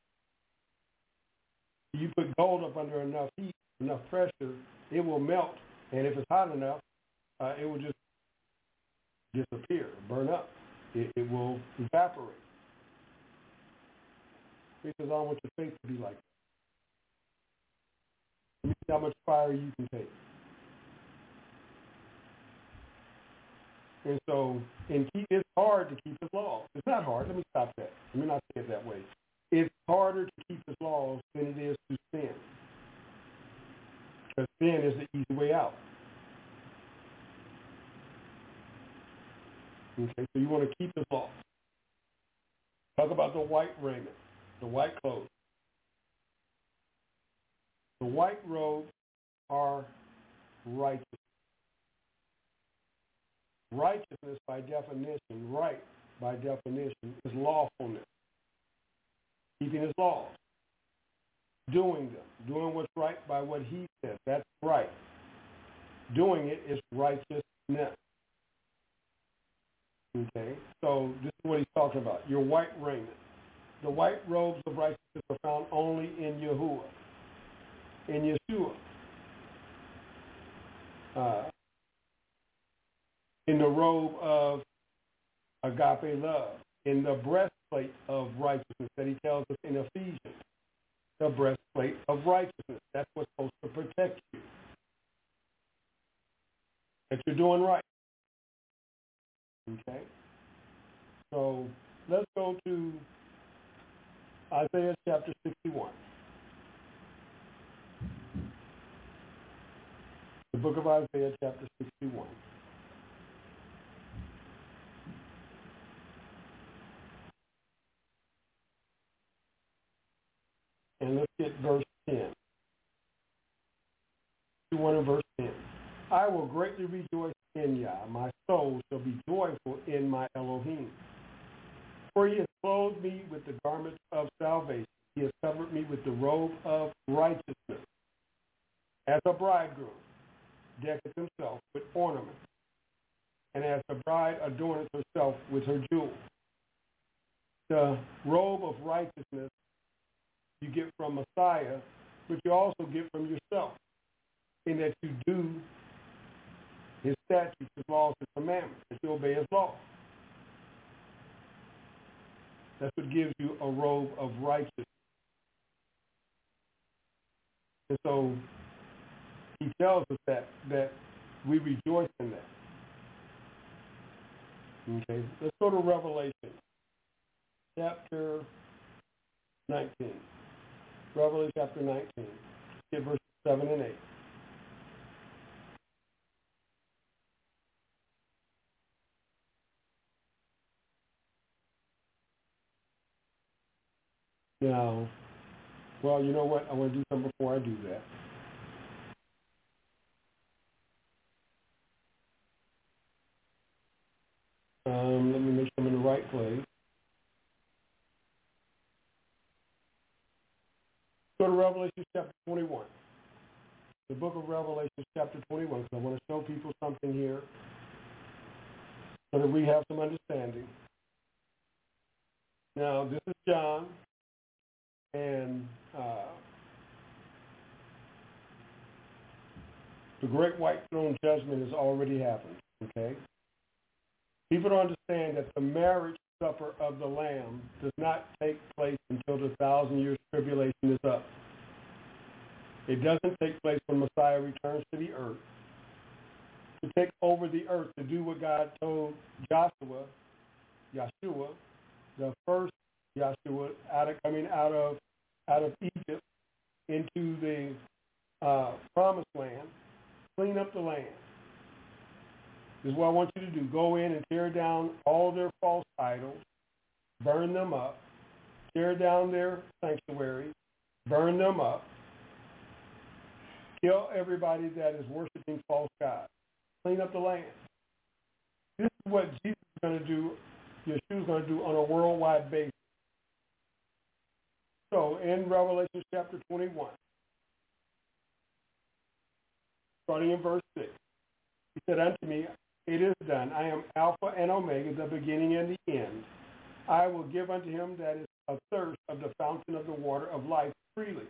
You put gold up under enough heat, enough pressure, it will melt, and if it's hot enough, it will just disappear, burn up. It will evaporate. He says, I want your faith to be like that. Let me see how much fire you can take. And so, it's hard to keep his laws. It's not hard. Let me stop that. Let me not say it that way. It's harder to keep his laws than it is to sin. Because sin is the easy way out. Okay, so you want to keep his laws. Talk about the white raiment, the white clothes. The white robes are righteous. Righteousness by definition, right by definition, is lawfulness. Keeping his laws. Doing them. Doing what's right by what he says. That's right. Doing it is righteousness. Okay? So this is what he's talking about. Your white raiment. The white robes of righteousness are found only in Yahuwah. In Yeshua. In the robe of agape love. In the breastplate of righteousness that he tells us in Ephesians. The breastplate of righteousness. That's what's supposed to protect you. That you're doing right. Okay? So let's go to Isaiah chapter 61. The book of Isaiah chapter 61. And let's get verse 10. 61 and verse 10. I will greatly rejoice in Yah. My soul shall be joyful in my Elohim. For he has clothed me with the garments of salvation. He has covered me with the robe of righteousness. As a bridegroom decketh himself with ornaments, and as a bride adorneth herself with her jewels. The robe of righteousness you get from Messiah, but you also get from yourself, in that you do his statutes, his laws, his commandments, that you obey his law. That's what gives you a robe of righteousness. And so he tells us that we rejoice in that. Okay, let's go to Revelation chapter 19. Revelation chapter 19, get verses 7 and 8. Now, well, you know what? I want to do something before I do that. Let me make sure I'm in the right place. Go to Revelation chapter 21. The book of Revelation chapter 21. So I want to show people something here so that we have some understanding. Now, this is John, and the great white throne judgment has already happened, okay? People don't understand that the marriage supper of the Lamb does not take place until the 1,000 years tribulation is up. It doesn't take place when Messiah returns to the earth to take over the earth, to do what God told Yeshua, the first Yeshua, coming out of Egypt into the promised land, clean up the land. This is what I want you to do. Go in and tear down all their false idols, burn them up, tear down their sanctuaries, burn them up, kill everybody that is worshiping false gods, clean up the land. This is what Jesus is going to do, Yeshua is going to do on a worldwide basis. So in Revelation chapter 21, starting in verse 6, he said unto me, it is done. I am Alpha and Omega, the beginning and the end. I will give unto him that is athirst of the fountain of the water of life freely.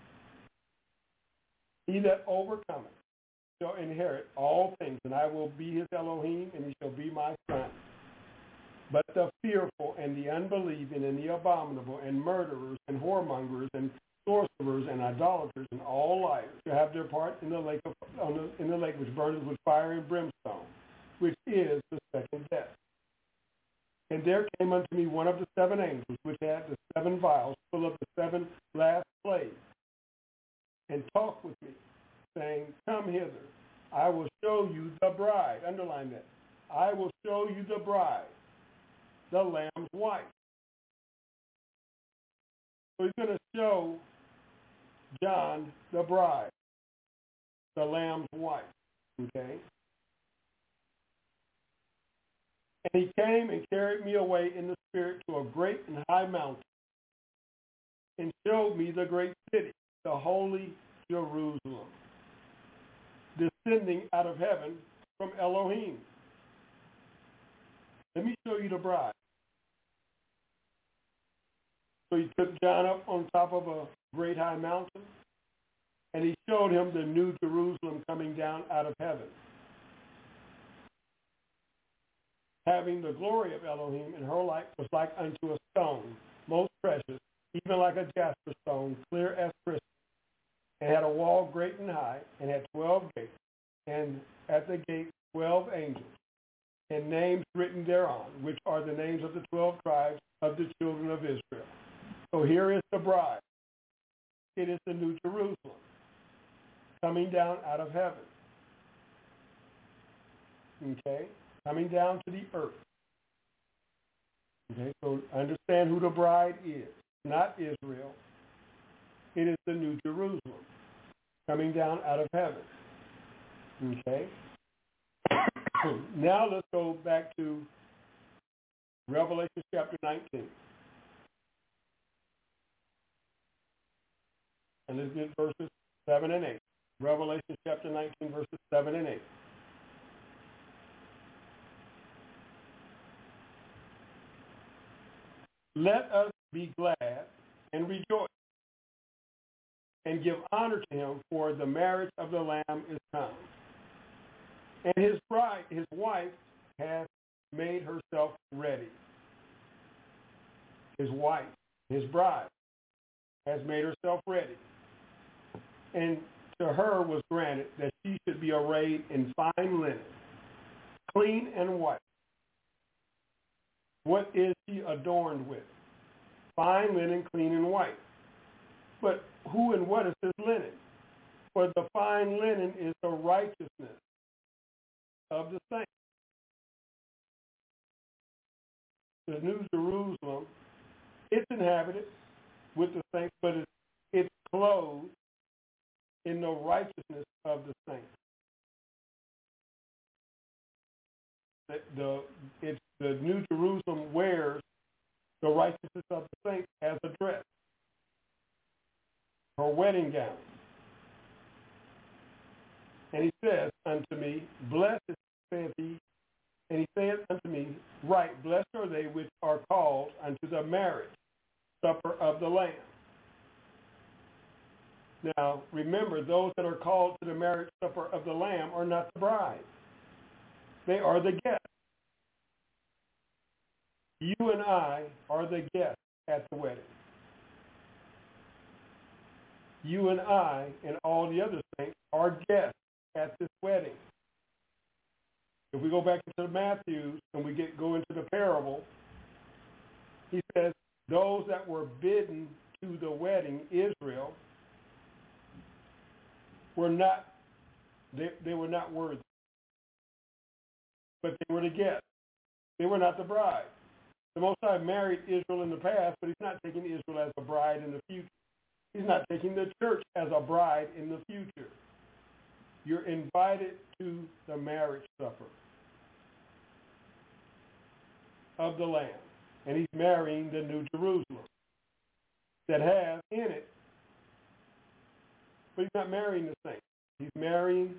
He that overcometh shall inherit all things, and I will be his Elohim, and he shall be my son. But the fearful and the unbelieving and the abominable and murderers and whoremongers and sorcerers and idolaters and all liars shall have their part in the lake which burneth with fire and brimstone, which is the second death. And there came unto me one of the seven angels, which had the seven vials full of the seven last plagues, and talked with me, saying, come hither, I will show you the bride. Underline that. I will show you the bride, the Lamb's wife. So he's going to show John the bride, the Lamb's wife. Okay? And he came and carried me away in the spirit to a great and high mountain, and showed me the great city, the holy Jerusalem, descending out of heaven from Elohim. Let me show you the bride. So he took John up on top of a great high mountain, and he showed him the new Jerusalem coming down out of heaven, having the glory of Elohim, and her light was like unto a stone, most precious, even like a jasper stone, clear as crystal, and had a wall great and high, and had 12 gates, and at the gate 12 angels, and names written thereon, which are the names of the 12 tribes of the children of Israel. So here is the bride. It is the new Jerusalem, coming down out of heaven. Okay? Coming down to the earth. Okay, so understand who the bride is. Not Israel. It is the new Jerusalem, coming down out of heaven. Okay? Now let's go back to Revelation chapter 19. And let's get verses 7 and 8. Revelation chapter 19, verses 7 and 8. Let us be glad and rejoice and give honor to him, for the marriage of the Lamb is come. And his bride, his wife, has made herself ready. His wife, his bride, has made herself ready. And to her was granted that she should be arrayed in fine linen, clean and white. What is she adorned with? Fine linen, clean and white. But who and what is this linen? For the fine linen is the righteousness of the saints. The new Jerusalem, it's inhabited with the saints, but it's clothed in the righteousness of the saints. It's the New Jerusalem wears the righteousness of the saints as a dress, her wedding gown. And he says unto me, blessed, saith he, and he saith unto me, right, blessed are they which are called unto the marriage supper of the Lamb. Now, remember, those that are called to the marriage supper of the Lamb are not the bride. They are the guests. You and I are the guests at the wedding. You and I and all the other saints are guests at this wedding. If we go back into Matthew and we go into the parable, he says, those that were bidden to the wedding, Israel, were not, they were not worthy. But they were the guests. They were not the bride. The Most High married Israel in the past, but he's not taking Israel as a bride in the future. He's not taking the church as a bride in the future. You're invited to the marriage supper of the Lamb. And he's marrying the New Jerusalem that has in it, but he's not marrying the saints. He's marrying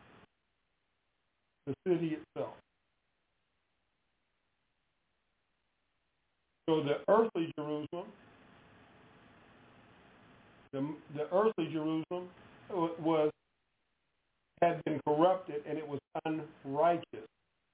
the city itself. So the earthly Jerusalem, the earthly Jerusalem had been corrupted, and it was unrighteous.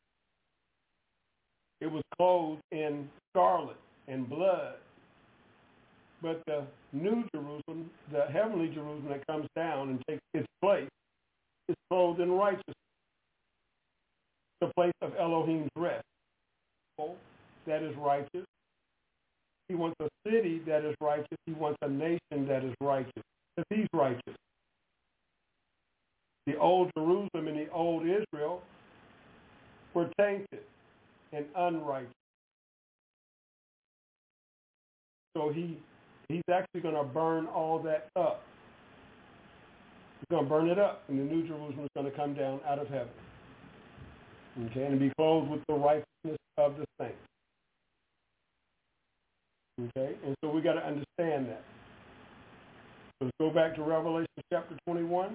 It was clothed in scarlet and blood. But the new Jerusalem, the heavenly Jerusalem that comes down and takes its place, is clothed in righteousness. The place of Elohim's rest. That is righteous. He wants a city that is righteous. He wants a nation that is righteous. Because he's righteous. The old Jerusalem and the old Israel were tainted and unrighteous. So he's actually going to burn all that up. He's going to burn it up, and the New Jerusalem is going to come down out of heaven. Okay, and be clothed with the righteousness of the saints. Okay, and so we got to understand that. So let's go back to Revelation chapter 21.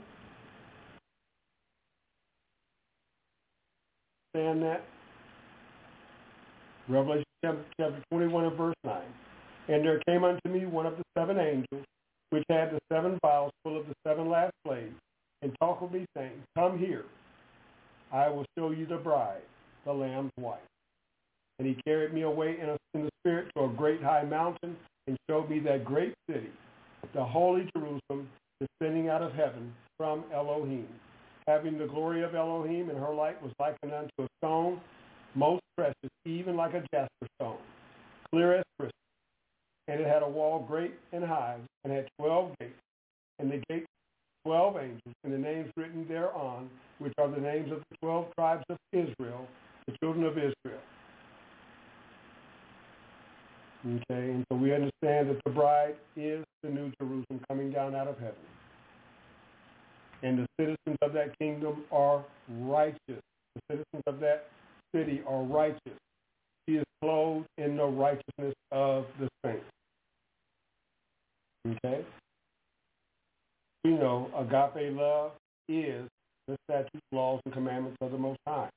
Understand that. Revelation chapter 21 and verse 9. And there came unto me one of the seven angels, which had the seven vials full of the seven last plagues, and talked with me, saying, come here, I will show you the bride, the Lamb's wife. And he carried me away in the spirit to a great high mountain, and showed me that great city, the holy Jerusalem, descending out of heaven from Elohim, having the glory of Elohim, and her light was likened unto a stone, most precious, even like a jasper stone, clear as crystal. And it had a wall great and high, and had 12 gates, and the gates 12 angels, and the names written thereon, which are the names of the 12 tribes of Israel, the children of Israel. Okay, and so we understand that the bride is the New Jerusalem coming down out of heaven. And the citizens of that kingdom are righteous. The citizens of that city are righteous. He is clothed in the righteousness of the saints. Okay? We know agape love is the statutes, laws, and commandments of the Most High.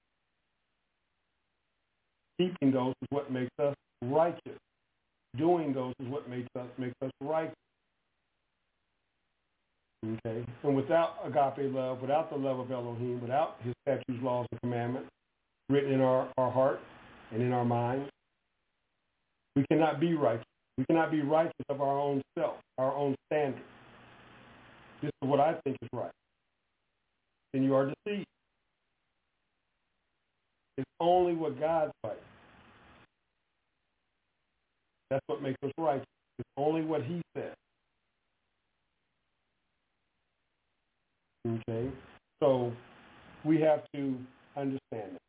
Keeping those is what makes us righteous. Doing those is what makes us righteous. Okay? And without agape love, without the love of Elohim, without his statutes, laws, and commandments written in our heart and in our minds, we cannot be righteous. We cannot be righteous of our own self, our own standards. This is what I think is right. Then you are deceived. It's only what God's right. That's what makes us righteous. It's only what he said. Okay? So we have to understand it.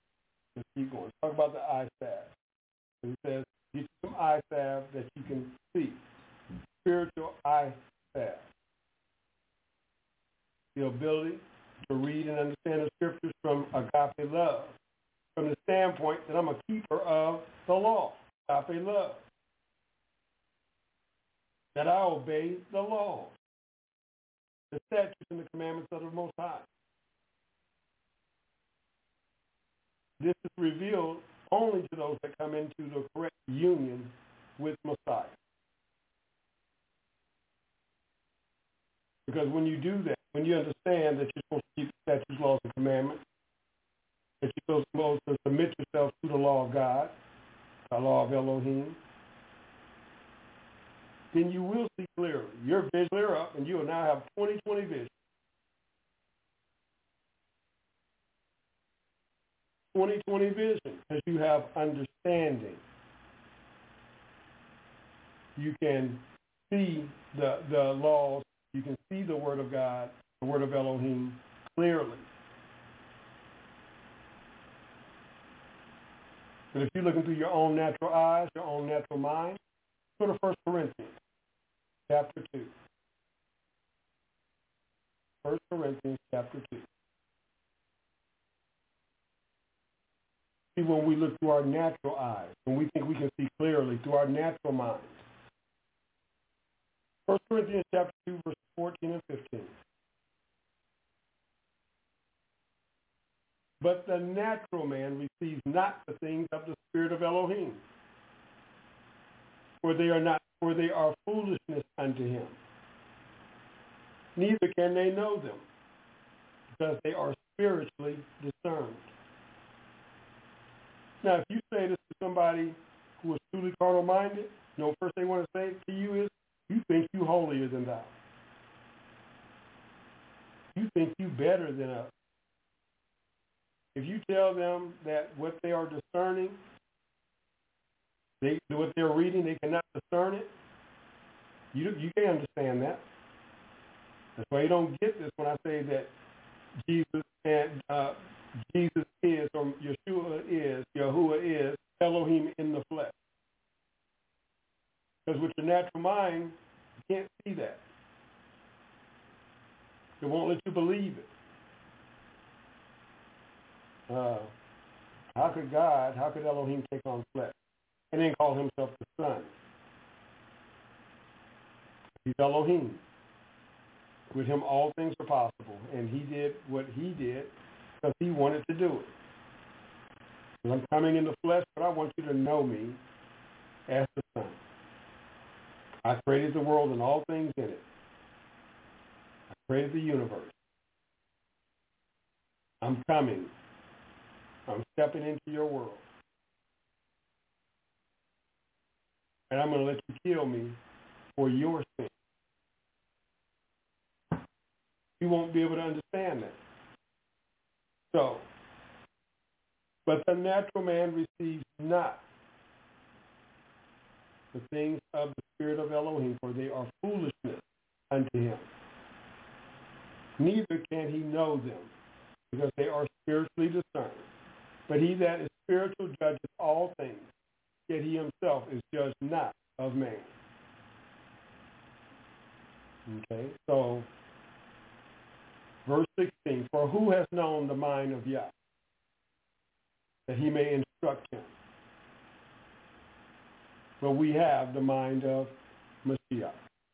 Let's keep going. Talk about the eye salve. He says, get some eye salve that you can see. Spiritual eyesight. The ability to read and understand the scriptures from agape love, from the standpoint that I'm a keeper of the law, agape love, that I obey the law, the statutes and the commandments of the Most High. This is revealed only to those that come into the correct union with Messiah. Because when you do that, when you understand that you're supposed to keep the statutes, laws, and commandments, that you're supposed to submit yourself to the law of God, the law of Elohim, then you will see clearly. Your vision will clear up, and you will now have 20/20 vision. 20/20 vision, because you have understanding. You can see the laws. You can see the Word of God, the Word of Elohim, clearly. But if you're looking through your own natural eyes, your own natural mind, go to 1 Corinthians chapter 2. 1 Corinthians chapter 2. See, when we look through our natural eyes, when we think we can see clearly through our natural minds. 1 Corinthians chapter 2, verses 14 and 15. But the natural man receives not the things of the Spirit of Elohim, for they are foolishness unto him. Neither can they know them, because they are spiritually discerned. Now, if you say this to somebody who is truly carnal-minded, first they want to say to you is, you think you holier than thou. You think you better than us. If you tell them that what they are discerning, what they're reading, they cannot discern it, you can't understand that. That's why you don't get this when I say that Jesus is, or Yahuwah is, Elohim in the flesh. Because with your natural mind, you can't see that. It won't let you believe it. How could Elohim take on flesh and then call himself the Son? He's Elohim. With him all things are possible. And he did what he did because he wanted to do it. And I'm coming in the flesh, but I want you to know me as the Son. I created the world and all things in it. I created the universe. I'm coming. I'm stepping into your world. And I'm going to let you kill me for your sin. You won't be able to understand that. So, but the natural man receives not the things of the Spirit of Elohim, for they are foolishness unto him. Neither can he know them, because they are spiritually discerned. But he that is spiritual judges all things, yet he himself is judged not of man. Okay, so verse 16, for who has known the mind of Yah, that he may instruct him? But we have the mind of Mashiach.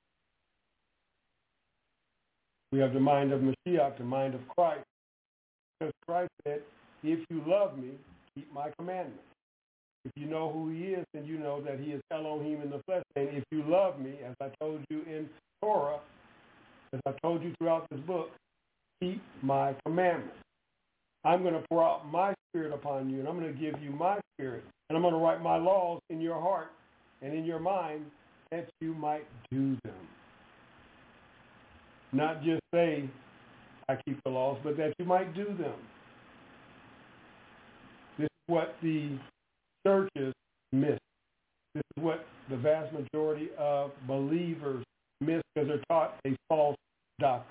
We have the mind of Mashiach, the mind of Christ. Because Christ said, if you love me, keep my commandments. If you know who he is, then you know that he is Elohim in the flesh. And if you love me, as I told you in Torah, as I told you throughout this book, keep my commandments. I'm going to pour out my spirit upon you, and I'm going to give you my spirit, and I'm going to write my laws in your heart and in your mind that you might do them. Not just say, I keep the laws, but that you might do them. This is what the churches miss. This is what the vast majority of believers miss because they're taught a false doctrine.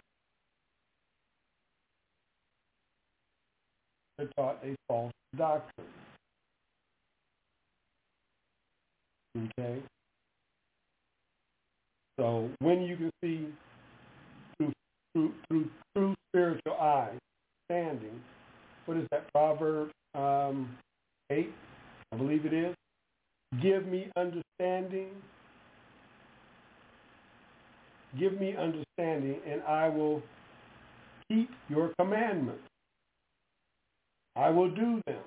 They're taught a false doctrine. Okay? So when you can see through spiritual eyes, standing, what is that, Proverbs 8, I believe it is. Give me understanding. Give me understanding, and I will keep your commandments. I will do them.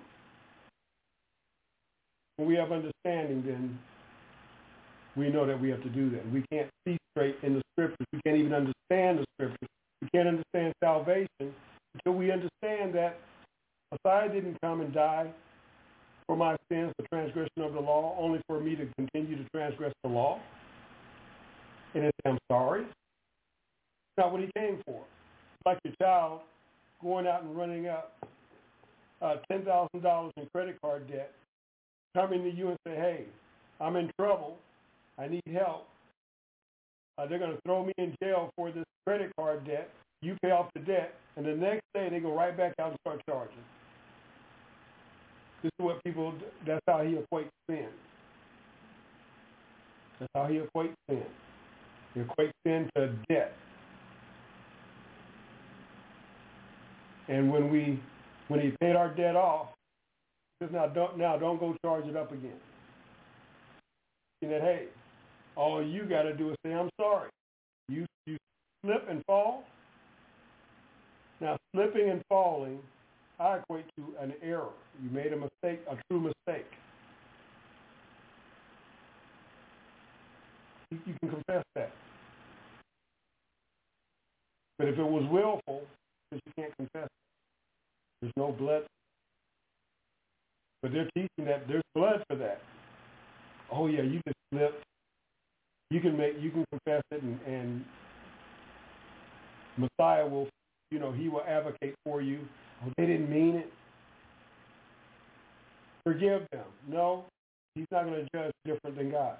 When we have understanding, then we know that we have to do that. We can't see straight in the Scriptures. We can't even understand the Scriptures. We can't understand salvation until we understand that Messiah didn't come and die for my sins, the transgression of the law, only for me to continue to transgress the law. And say, I'm sorry. It's not what he came for. It's like your child going out and running up $10,000 in credit card debt, coming to you and say, hey, I'm in trouble. I need help. They're going to throw me in jail for this credit card debt. You pay off the debt, and the next day they go right back out and start charging. This is what people, that's how he equates sin. That's how he equates sin. He equates sin to debt. And when he paid our debt off, he says, now don't go charge it up again. And that, hey, all you got to do is say, I'm sorry. You slip and fall. Now, slipping and falling, I equate to an error. You made a mistake, a true mistake. You can confess that. But if it was willful, you can't confess it. There's no blood. But they're teaching that there's blood for that. Oh yeah, you just slipped. You can confess it, and Messiah will, he will advocate for you. Oh, they didn't mean it. Forgive them. No, he's not going to judge different than God.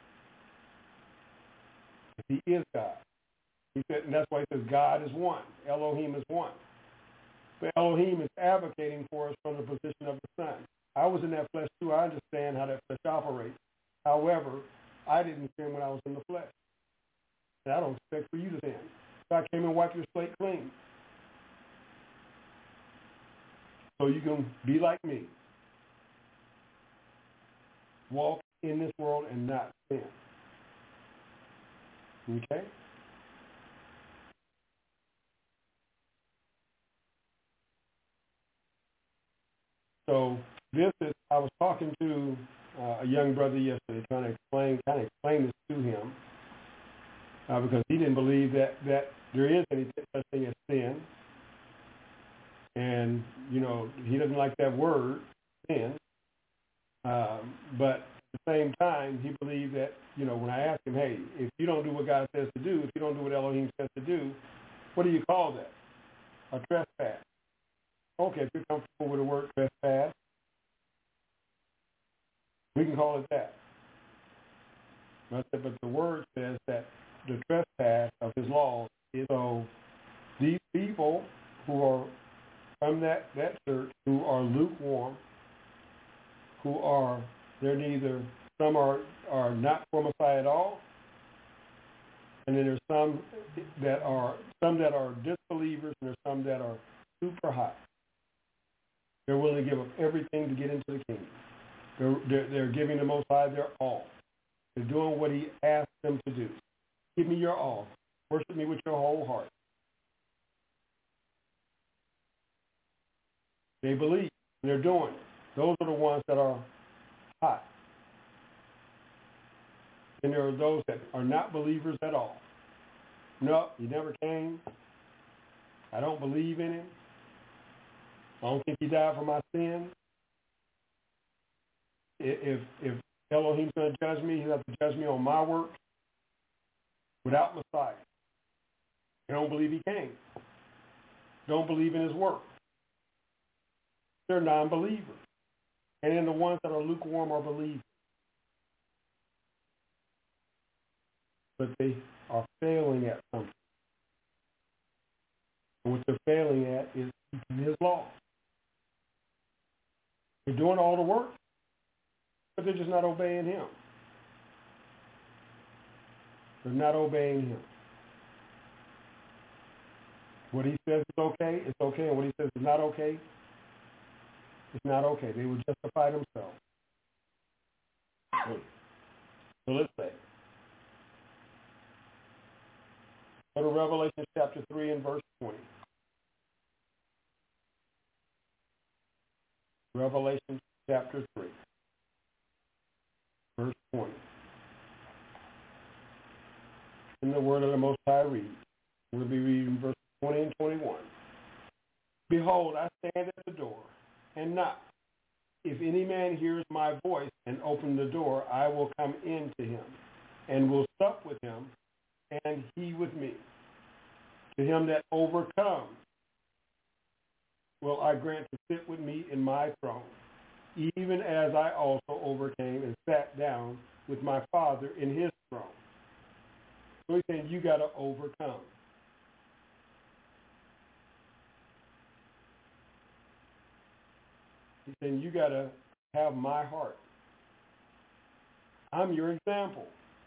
He is God. He said, and that's why he says God is one. Elohim is one. But Elohim is advocating for us from the position of the Son. I was in that flesh too. I understand how that flesh operates. However, I didn't sin when I was in the flesh. And I don't expect for you to sin. So I came and wiped your slate clean. So you can be like me. Walk in this world and not sin. Okay? So this is, I was talking to a young brother yesterday, trying to explain this to him, because he didn't believe that there is any such thing as sin. And, he doesn't like that word, sin. But at the same time, he believed that, when I asked him, hey, if you don't do what God says to do, if you don't do what Elohim says to do, what do you call that? A trespass. Okay, if you're comfortable with the word trespass, we can call it that. But the word says that the trespass of his law is, so these people who are from that church, who are lukewarm, they're neither, some are not for Messiah at all, and then there's some that are disbelievers, and there's some that are super hot. They're willing to give up everything to get into the kingdom. They're giving the Most High their all. They're doing what he asked them to do. Give me your all. Worship me with your whole heart. They believe, and they're doing it. Those are the ones that are hot. And there are those that are not believers at all. No, he never came. I don't believe in him. I don't think he died for my sins. If Elohim's going to judge me, he'll have to judge me on my work without Messiah. I don't believe he came. Don't believe in his work. They're non-believers. And then the ones that are lukewarm are believers. But they are failing at something. And what they're failing at is keeping his law. They're doing all the work, but they're just not obeying him. They're not obeying him. What he says is okay, it's okay. And what he says is not okay, it's not okay. They will justify themselves. So let's say. Go to Revelation chapter 3 and verse 20. Revelation chapter 3, verse 20. In the word of the Most High read. We'll be reading verses 20 and 21. Behold, I stand at the door and knock. If any man hears my voice and open the door, I will come in to him and will sup with him and he with me. To him that overcomes will I grant to sit with me in my throne, even as I also overcame and sat down with my Father in his throne. So he's saying you got to overcome. He's saying you got to have my heart. I'm your example.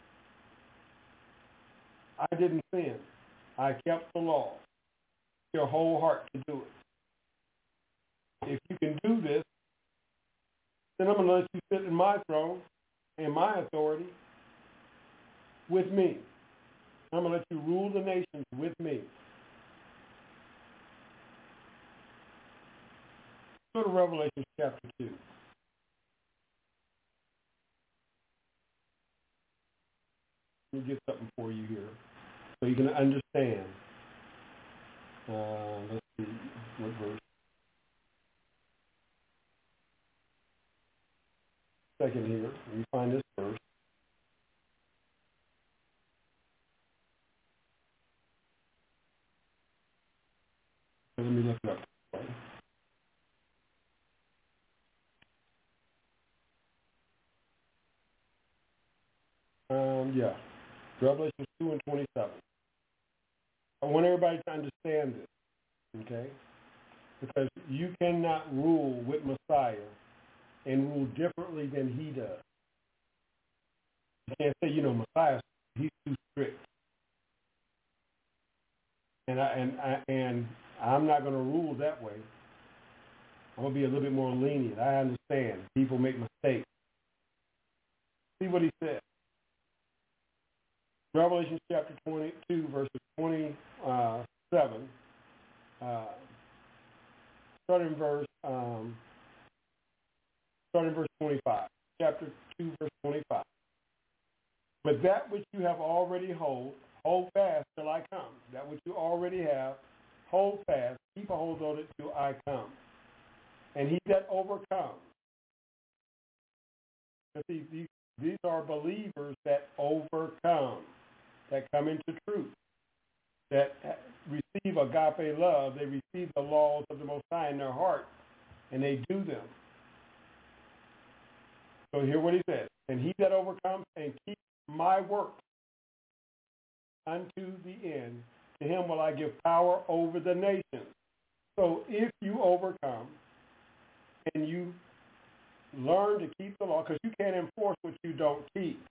I didn't sin. I kept the law. Your whole heart to do it. If you can do this, then I'm going to let you sit in my throne and my authority with me. I'm going to let you rule the nations with me. Go to Revelation chapter 2. Let me get something for you here so you can understand. Let's see, what verse? Second here. Let me find this verse. Let me look it up. Yeah. Revelation 2 and 27. I want everybody to understand this, okay? Because you cannot rule with Messiah and rule differently than he does. You can't say, Messiah, he's too strict. And I'm not going to rule that way. I'm going to be a little bit more lenient. I understand. People make mistakes. See what he said. Revelation chapter 22, verses 27, starting verse 25. Chapter 2, verse 25. But that which you have already hold fast till I come. That which you already have, hold fast, keep a hold on it till I come. And he that overcomes. See, these are believers that overcome, that come into truth, that receive agape love. They receive the laws of the Most High in their heart, and they do them. So hear what he says. And he that overcomes and keeps my work unto the end, to him will I give power over the nations. So if you overcome and you learn to keep the law, because you can't enforce what you don't keep,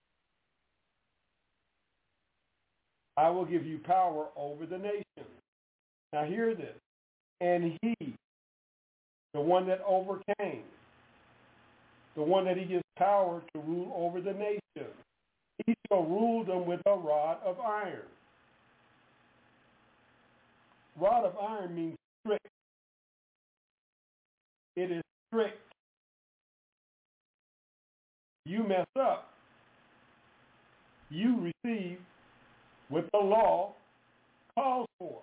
I will give you power over the nations. Now hear this. And he, the one that overcame, the one that he gives power to rule over the nations, he shall rule them with a rod of iron. Rod of iron means strict. It is strict. You mess up, you receive what the law calls for.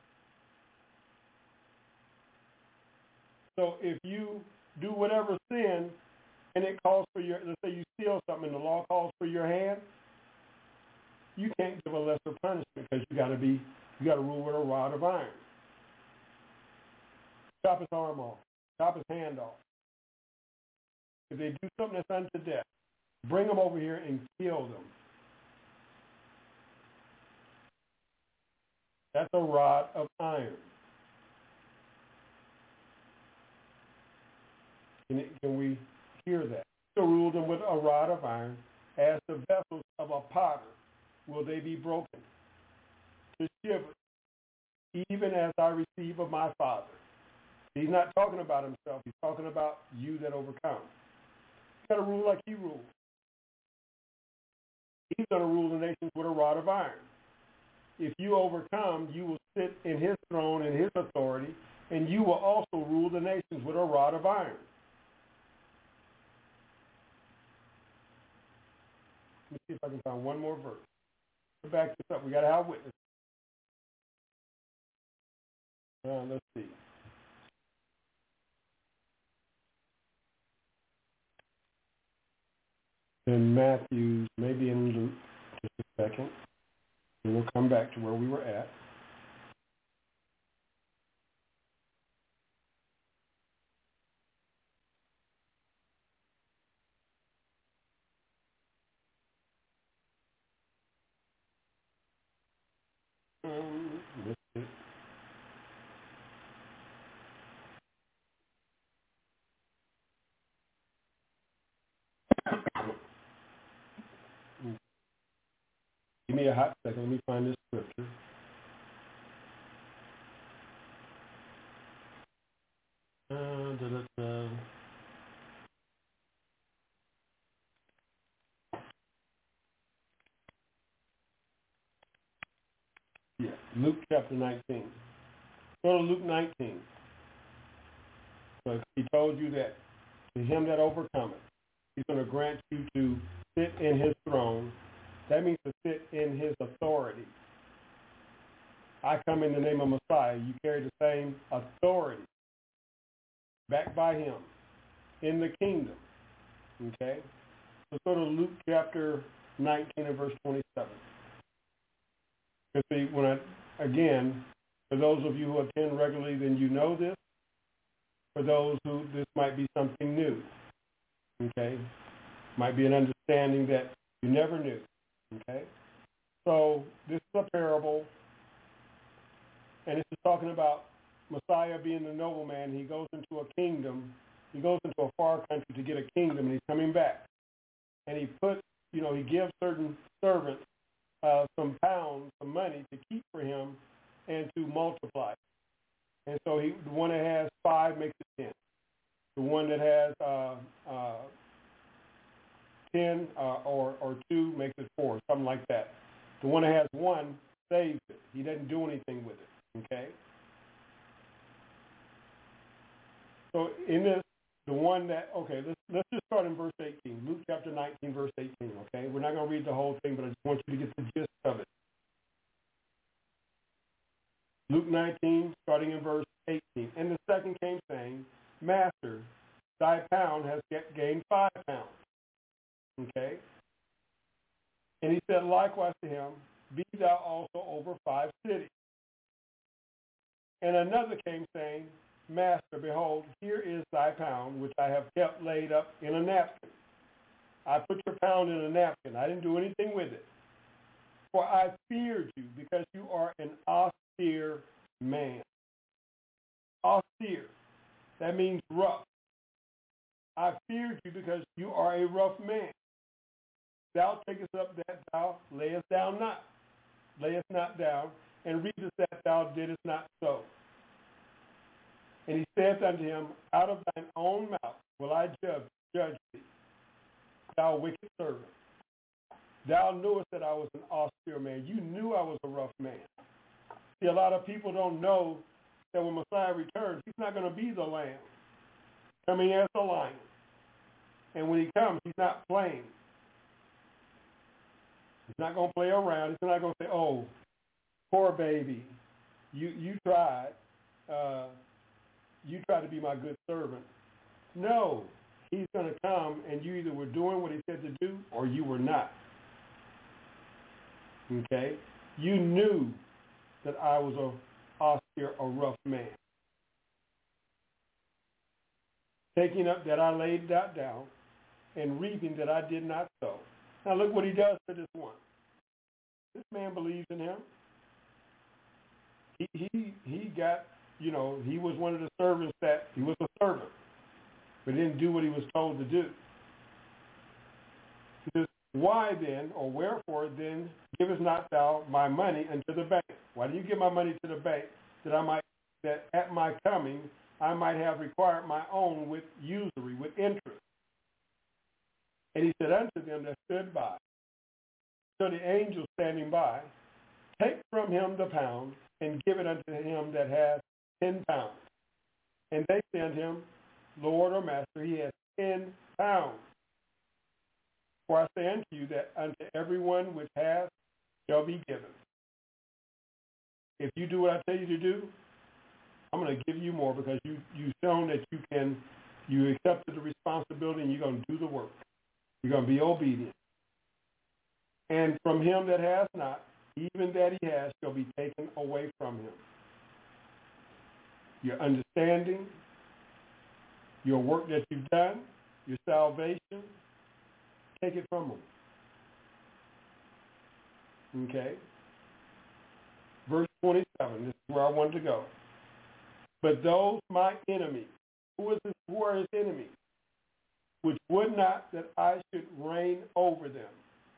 So if you do whatever sin and it calls for let's say you steal something and the law calls for your hand, you can't give a lesser punishment because you got to rule with a rod of iron. Chop his arm off, chop his hand off. If they do something that's unto death, bring them over here and kill them. That's a rod of iron. Can we hear that? To rule them with a rod of iron as the vessels of a potter will they be broken to shivers, even as I receive of my Father. He's not talking about himself. He's talking about you that overcome. He's got to rule like he rules. He's going to rule the nations with a rod of iron. If you overcome, you will sit in his throne and his authority, and you will also rule the nations with a rod of iron. Let me see if I can find one more verse. To back this up, we got to have witnesses. Let's see. In Matthew, maybe in Luke, just a second, and we'll come back to where we were at. Let's see. Give me a hot second. Let me find this scripture. Yeah, Luke chapter 19. Go to Luke 19. So he told you that to him that overcometh, he's going to grant you to sit in his throne. That means to sit in his authority. I come in the name of Messiah. You carry the same authority backed by him in the kingdom. Okay? Let's go to Luke chapter 19 and verse 27. You see, again, for those of you who attend regularly, then you know this. For those who this might be something new. Okay? Might be an understanding that you never knew. Okay? So this is a parable, and this is talking about Messiah being the nobleman. He goes into a kingdom. He goes into a far country to get a kingdom, and he's coming back. And he puts, he gives certain servants some pounds, some money to keep for him and to multiply. And so the one that has 5 makes it 10. The one that has 10 or 2 makes it 4, something like that. The one that has 1 saves it. He doesn't do anything with it, okay? So in this, the one that, okay, let's just start in verse 18. Luke chapter 19, verse 18, okay? We're not going to read the whole thing, but I just want you to get the gist of it. Luke 19, starting in verse 18. And the second came saying, Master, thy pound has gained 5 pounds. Okay? And he said likewise to him, Be thou also over 5 cities. And another came saying, Master, behold, here is thy pound, which I have kept laid up in a napkin. I put your pound in a napkin. I didn't do anything with it. For I feared you, because you are an austere man. Austere. That means rough. I feared you because you are a rough man. Thou takest up that thou layest down not. Layest not down, and reapest that thou didst not sow. And he saith unto him, Out of thine own mouth will I judge thee, thou wicked servant. Thou knewest that I was an austere man. You knew I was a rough man. See, a lot of people don't know that when Messiah returns, he's not going to be the lamb coming as a lion. And when he comes, he's not playing. He's not going to play around. He's not going to say, oh, poor baby, you tried. You tried to be my good servant. No, he's going to come, and you either were doing what he said to do or you were not. Okay? You knew that I was a austere, a rough man. Taking up that I laid that down, and reaping that I did not sow. Now look what he does to this one. This man believes in him. He got, he was one of the servants that, he was a servant, but didn't do what he was told to do. The Why then, or wherefore then, givest not thou my money unto the bank? Why do you give my money to the bank that at my coming I might have required my own with usury, with interest? And he said unto them that stood by, so the angel standing by, take from him the pound and give it unto him that hath 10 pounds. And they say unto him, Lord or Master, he has 10 pounds. For I say unto you that unto everyone which hath shall be given. If you do what I tell you to do, I'm going to give you more, because you've shown that you accepted the responsibility and you're going to do the work. You're going to be obedient. And from him that has not, even that he has shall be taken away from him. Your understanding, your work that you've done, your salvation, take it from them. Okay? Verse 27, this is where I wanted to go. But those my enemies, who are his enemies, which would not that I should reign over them.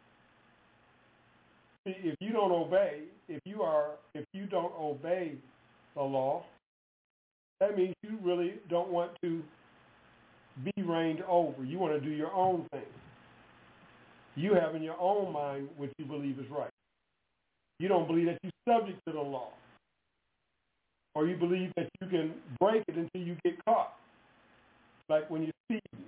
See, if you don't obey, if you don't obey the law, that means you really don't want to be reigned over. You want to do your own thing. You have in your own mind what you believe is right. You don't believe that you're subject to the law. Or you believe that you can break it until you get caught. Like when you're speeding.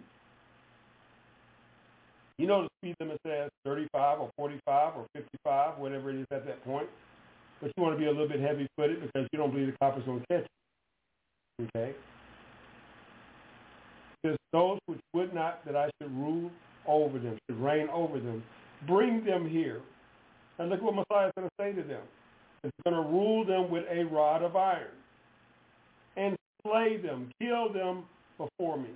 You know the speed limit says 35 or 45 or 55, whatever it is at that point. But you want to be a little bit heavy-footed because you don't believe the cop is going to catch you. Okay? There's those which would not that I should rule over them, should reign over them. Bring them here. And look what Messiah is going to say to them. He's going to rule them with a rod of iron and slay them, kill them before me.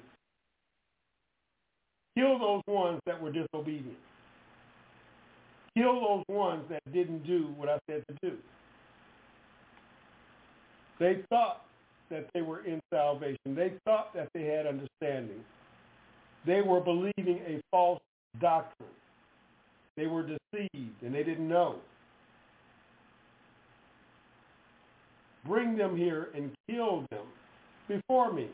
Kill those ones that were disobedient. Kill those ones that didn't do what I said to do. They thought that they were in salvation. They thought that they had understanding. They were believing a false doctrine. They were deceived, and they didn't know. Bring them here and kill them before me.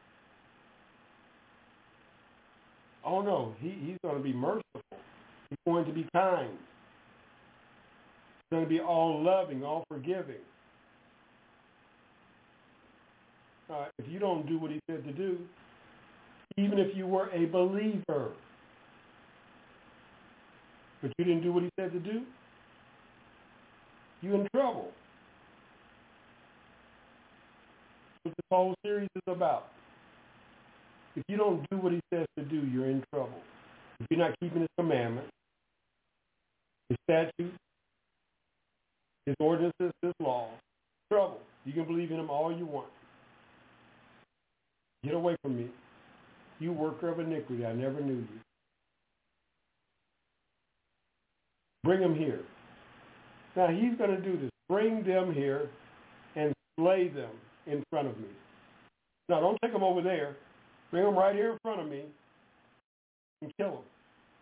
Oh, no, he's going to be merciful. He's going to be kind. He's going to be all loving, all forgiving. If you don't do what he said to do, even if you were a believer, but you didn't do what he said to do, you're in trouble. That's what this whole series is about. If you don't do what he says to do, you're in trouble. If you're not keeping his commandments, his statutes, his ordinances, his laws, trouble. You can believe in him all you want. Get away from me. You worker of iniquity, I never knew you. Bring them here. Now, he's going to do this. Bring them here and slay them in front of me. Now, don't take them over there. Bring them right here in front of me and kill them.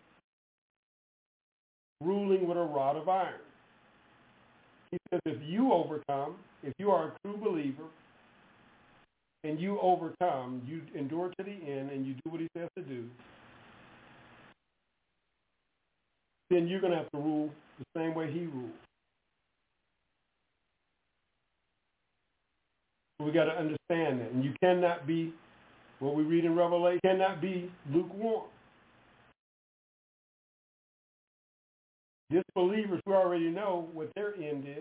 Ruling with a rod of iron. He says, if you overcome, if you are a true believer, and you overcome, you endure to the end, and you do what he says to do, then you're going to have to rule the same way he ruled. We got to understand that. And you cannot be, what we read in Revelation, cannot be lukewarm. Disbelievers, we already know what their end is.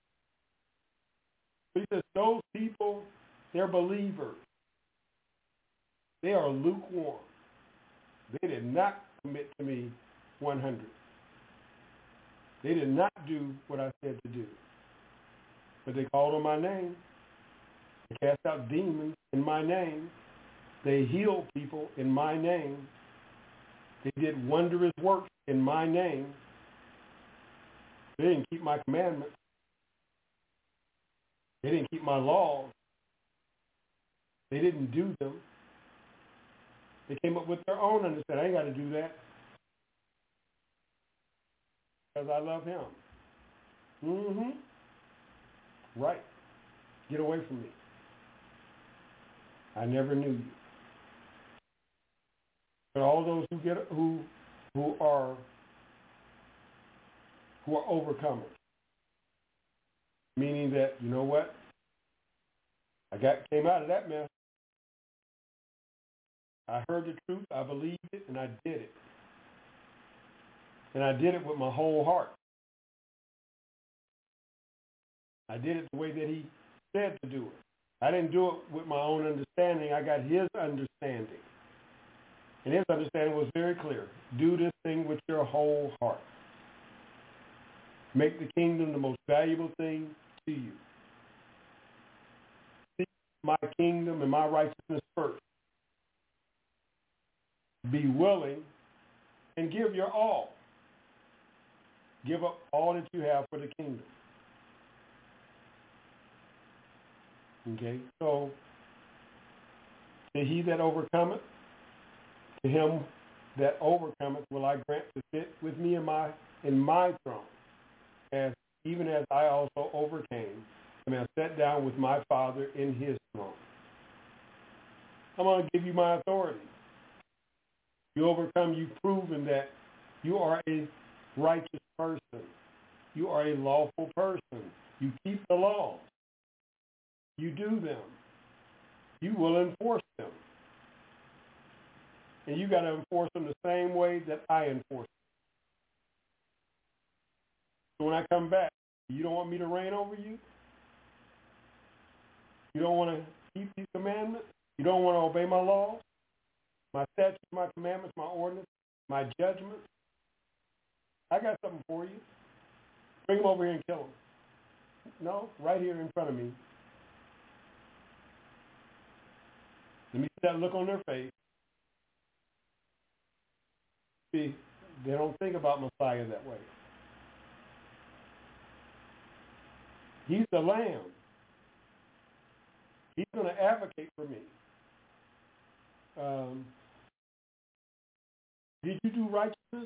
He says those people, they're believers. They are lukewarm. They did not commit to me 100. They did not do what I said to do. But they called on my name. They cast out demons in my name. They healed people in my name. They did wondrous works in my name. They didn't keep my commandments. They didn't keep my laws. They didn't do them. They came up with their own understanding. I ain't got to do that. because I love him. Right. Get away from me. I never knew you. But all those who are overcomers, meaning that, you know what? I came out of that mess. I heard the truth, I believed it, and I did it. And I did it with my whole heart. I did it the way that he said to do it. I didn't do it with my own understanding. I got his understanding. And his understanding was very clear. Do this thing with your whole heart. Make the kingdom the most valuable thing to you. Seek my kingdom and my righteousness first. Be willing and give your all. Give up all that you have for the kingdom. Okay, so to he that overcometh, to him that overcometh will I grant to sit with me in my throne, even as I also overcame and have sat down with my Father in his throne. I'm going to give you my authority. You overcome, you've proven that you are a righteous person. You are a lawful person. You keep the laws. You do them. You will enforce them. And you got to enforce them the same way that I enforce them. So when I come back, you don't want me to reign over you? You don't want to keep these commandments? You don't want to obey my laws, my statutes, my commandments, my ordinance, my judgments? I got something for you. Bring them over here and kill them. No, right here in front of me. Let me see that look on their face. See, they don't think about Messiah that way. He's the Lamb. He's going to advocate for me. Did you do righteousness?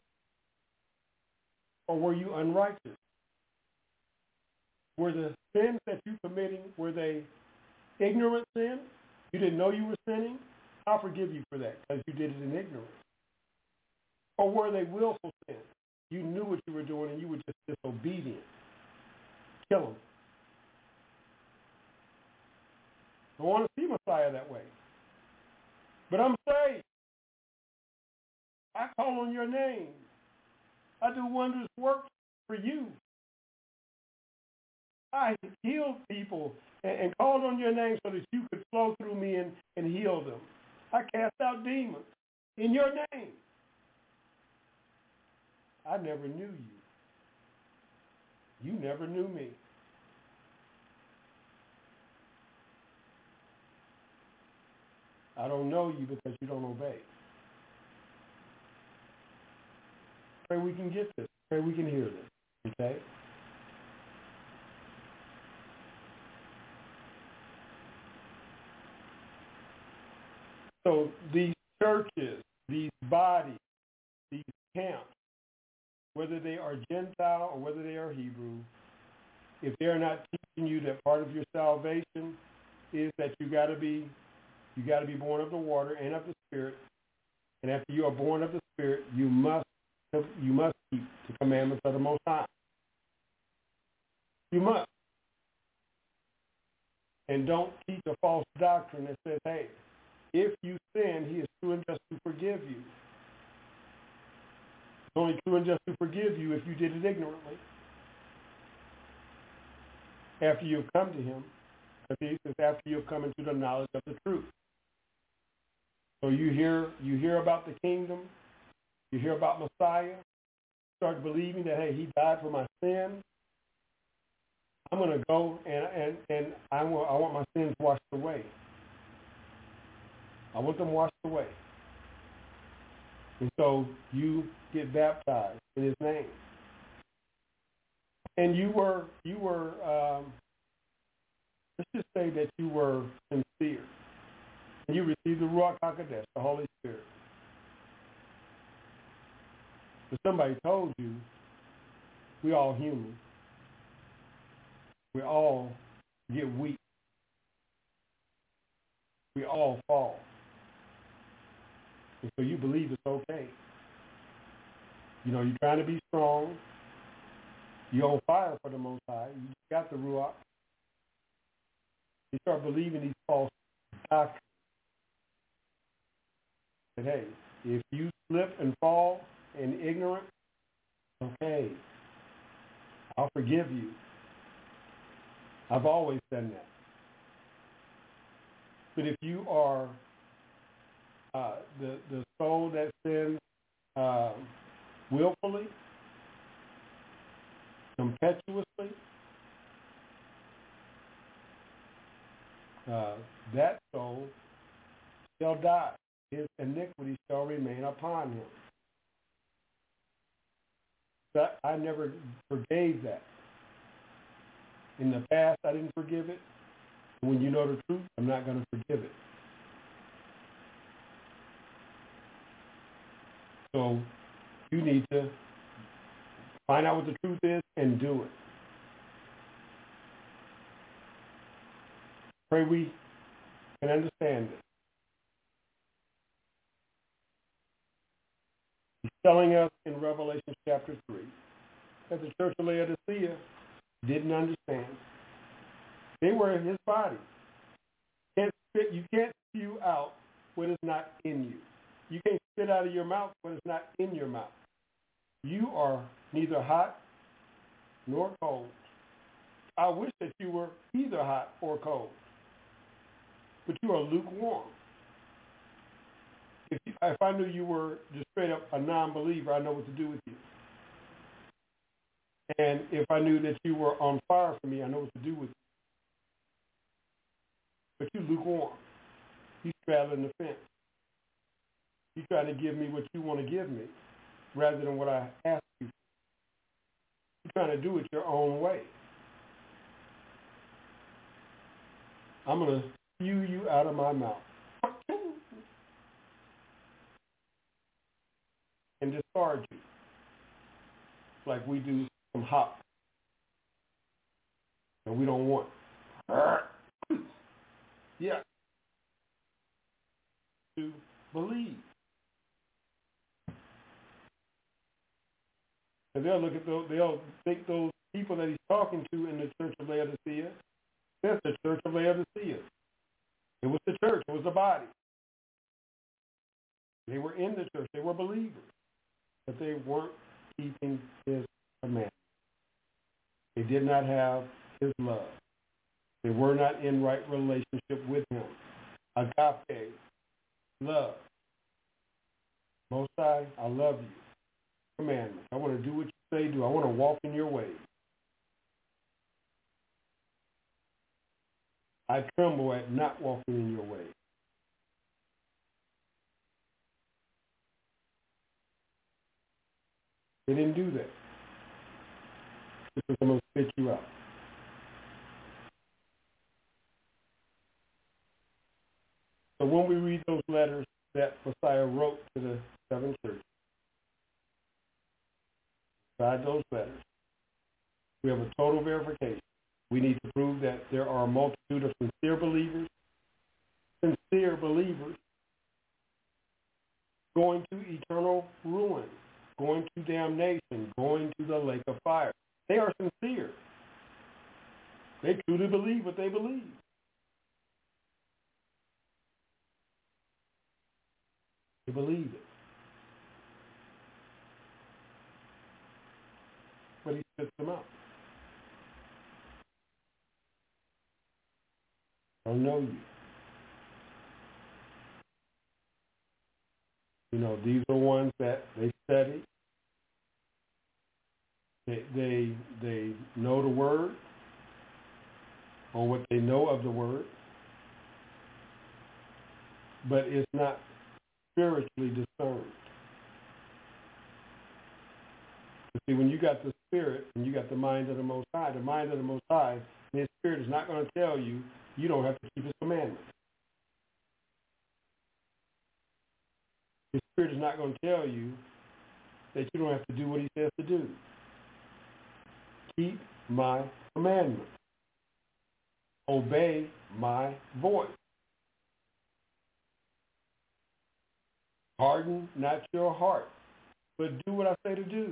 Or were you unrighteous? Were the sins that you committing, were they ignorant sins? You didn't know you were sinning? I'll forgive you for that because you did it in ignorance. Or were they willful sins? You knew what you were doing and you were just disobedient. Kill them. I want to see Messiah that way. But I'm saved. I call on your name. I do wondrous works for you. I healed people and called on your name so that you could flow through me and heal them. I cast out demons in your name. I never knew you. You never knew me. I don't know you because you don't obey. Pray we can get this. Pray we can hear this. Okay? So these churches, these bodies, these camps, whether they are Gentile or whether they are Hebrew, if they're not teaching you that part of your salvation is that you got to be born of the water and of the Spirit, and after you are born of the Spirit, you must keep the commandments of the Most High. You must. And don't teach a false doctrine that says, hey, if you sin, he is true and just to forgive you. It's only true and just to forgive you if you did it ignorantly. After you've come to him, because he says after you've come into the knowledge of the truth. So you hear about the kingdom, you hear about Messiah, start believing that, hey, he died for my sins. I'm going to go and I want my sins washed away. I want them washed away. And so you get baptized in his name. And you were let's just say that you were sincere. And you received the Ruach HaKodesh, the Holy Spirit. If somebody told you We all human. We all get weak. We all fall. And so you believe it's okay. You know, you're trying to be strong. You're on fire for the Most High. You got the Ruach. You start believing these false doctrines. And hey, if you slip and fall in ignorance, okay, I'll forgive you. I've always done that. But if you are the soul that sins willfully, impetuously, that soul shall die. His iniquity shall remain upon him. But I never forgave that. In the past, I didn't forgive it. When you know the truth, I'm not going to forgive it. So you need to find out what the truth is and do it. Pray we can understand it. He's telling us in Revelation chapter 3 that the church of Laodicea didn't understand. They were his body. You can't spew out what is not in you. You can't spit out of your mouth what is not in your mouth. You are neither hot nor cold. I wish that you were either hot or cold, but you are lukewarm. If I knew you were just straight up a non-believer, I know what to do with you. And if I knew that you were on fire for me, I know what to do with you. But you lukewarm. You straddling the fence. You trying to give me what you want to give me rather than what I ask you. You're trying to do it your own way. I'm going to spew you out of my mouth and discard you like we do some hops and we don't want. Yeah. To believe. And they'll think those people that he's talking to in the church of Laodicea, that's the church of Laodicea. It was the church. It was the body. They were in the church. They were believers. But they weren't keeping his commandments. They did not have his love. They were not in right relationship with him. Agape, love. Most High, I love you. Commandments. I want to do what you say do. I want to walk in your ways. I tremble at not walking in your ways. They didn't do that. This is going to spit you out. So when we read those letters that Messiah wrote to the seven churches, beside those letters, we have a total verification. We need to prove that there are a multitude of sincere believers going to eternal ruin, going to damnation, going to the lake of fire. They are sincere. They truly believe what they believe. They believe it. But he spits them out. I don't know you. You know, these are ones that they study. They know the word or what they know of the word, but it's not spiritually discerned. You see, when you got the spirit and you got the mind of the Most High, his spirit is not going to tell you you don't have to keep his commandments. His spirit is not going to tell you that you don't have to do what he says to do. keep my commandments. Obey my voice. Harden not your heart, but do what I say to do.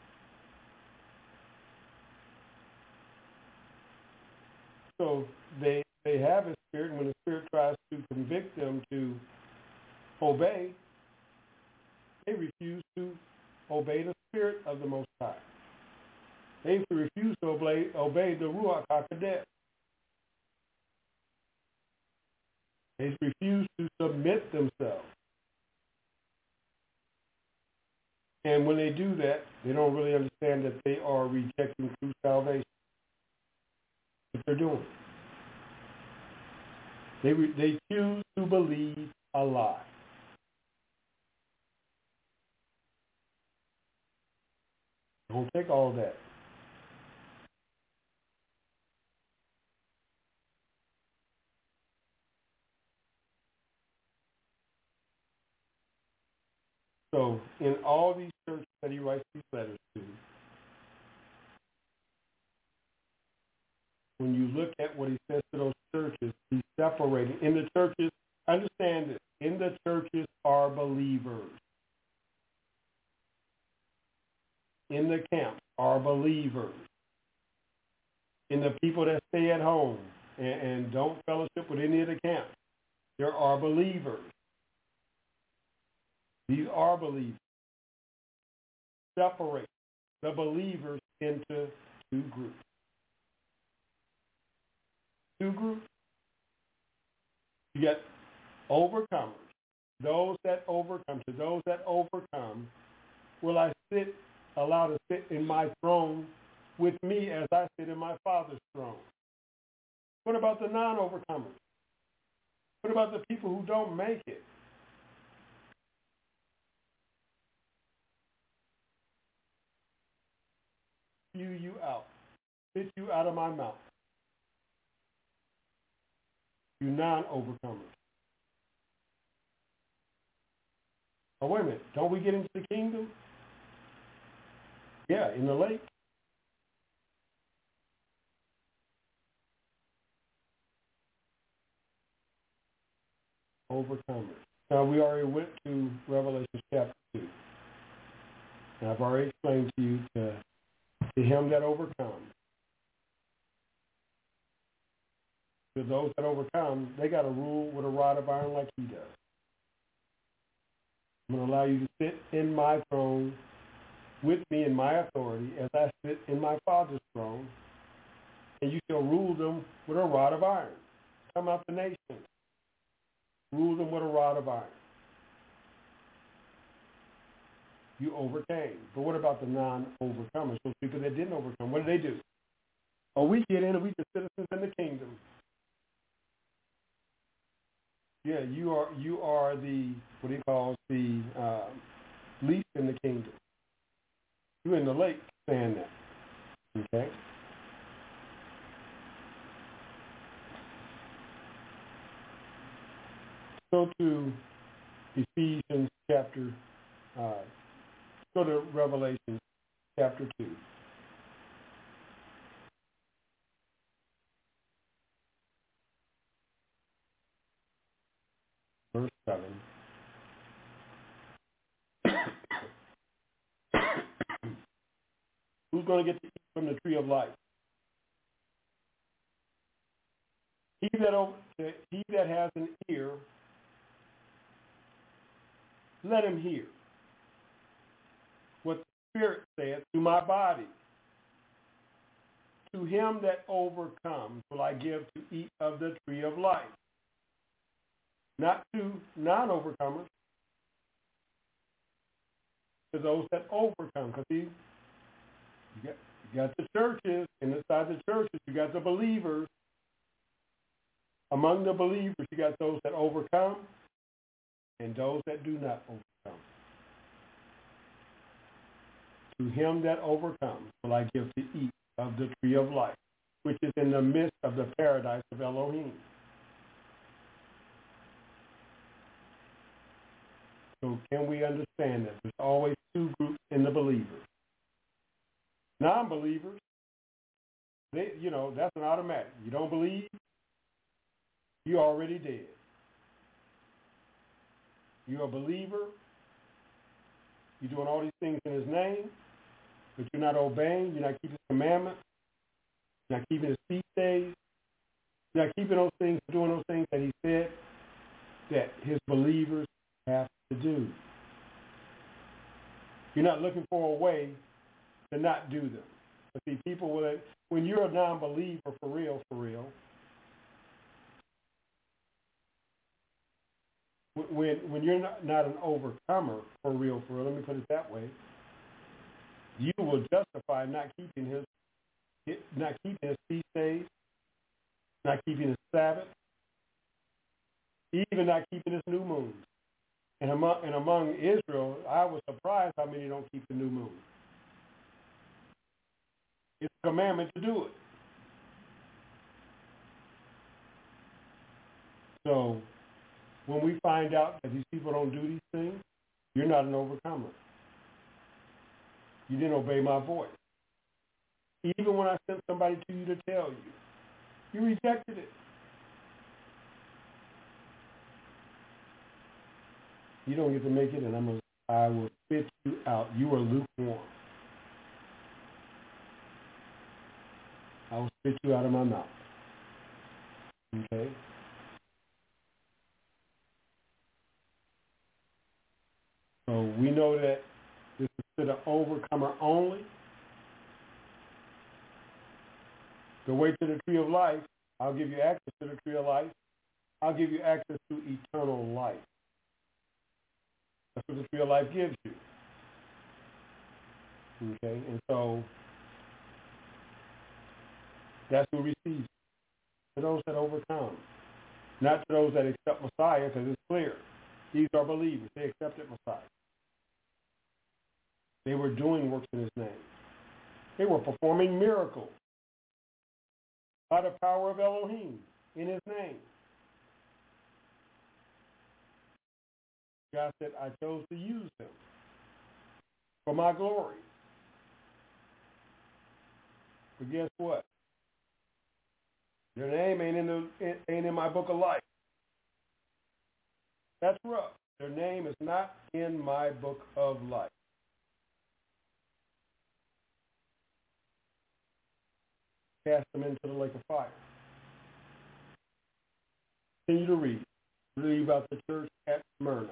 So they have a spirit, and when the spirit tries to convict them to obey, they refuse to obey the spirit of the Most High. They refuse to obey the Ruach HaKodesh. They refuse to submit themselves. And when they do that, they don't really understand that they are rejecting true salvation. What they're doing. They choose to believe a lie. Don't take all that. So in all these churches that he writes these letters to, when you look at what he says to those churches, he's separating. In the churches, understand this, in the churches are believers. In the camps are believers. In the people that stay at home and don't fellowship with any of the camps, there are believers. These are believers. Separate the believers into two groups. Two groups. You get overcomers. Those that overcome. To those that overcome, will I allow to sit in my throne with me as I sit in my Father's throne. What about the non-overcomers? What about the people who don't make it? Spew you out. Spit you out of my mouth. You non-overcomers. Oh, wait a minute. Don't we get into the kingdom? Yeah, in the lake. Overcomers. Now, we already went to Revelation chapter 2. And I've already explained to you to him that overcomes. To those that overcome, they got to rule with a rod of iron like he does. I'm going to allow you to sit in my throne with me in my authority as I sit in my Father's throne, and you shall rule them with a rod of iron. Come out the nations. Rule them with a rod of iron. You overcame. But what about the non-overcomers? Those people that didn't overcome, what do? Oh, we get in and we just citizens in the kingdom. Yeah, you are the, what he calls the least in the kingdom. You're in the lake saying that. Okay? Go to Ephesians chapter, go to Revelation chapter 2. Verse 7. Who's going to get to eat from the tree of life? He that has an ear, let him hear what the Spirit saith to my body. To him that overcomes will I give to eat of the tree of life. Not to non-overcomers, to those that overcome. Because you got the churches, and inside the churches you got the believers. Among the believers you got those that overcome and those that do not overcome. To him that overcomes will I give to eat of the tree of life, which is in the midst of the paradise of Elohim. So can we understand that there's always two groups in the believers? Non-believers, that's an automatic. You don't believe, you're already dead. You're a believer. You're doing all these things in his name, but you're not obeying. You're not keeping his commandments. You're not keeping his feast days. You're not keeping those things, doing those things that he said that his believers have to do. You're not looking for a way to not do them. But see, people will, when you're a non-believer for real, when you're not an overcomer for real, let me put it that way, you will justify not keeping his feast days, not keeping his Sabbath, even not keeping his new moons. And among Israel, I was surprised how many don't keep the new moon. It's a commandment to do it. So when we find out that these people don't do these things, you're not an overcomer. You didn't obey my voice. Even when I sent somebody to you to tell you, you rejected it. You don't get to make it, and I will spit you out. You are lukewarm. I will spit you out of my mouth. Okay? So we know that this is to the overcomer only. The way to the tree of life, I'll give you access to the tree of life. I'll give you access to eternal life. That's what the tree of life gives you. Okay? And so that's who receives it. To those that overcome. Not to those that accept Messiah, because it's clear. These are believers. They accepted Messiah. They were doing works in his name. They were performing miracles by the power of Elohim in his name. God said, I chose to use them for my glory. But guess what? Their name ain't in my book of life. That's rough. Their name is not in my book of life. Cast them into the lake of fire. Continue to read. Read about the church at Smyrna.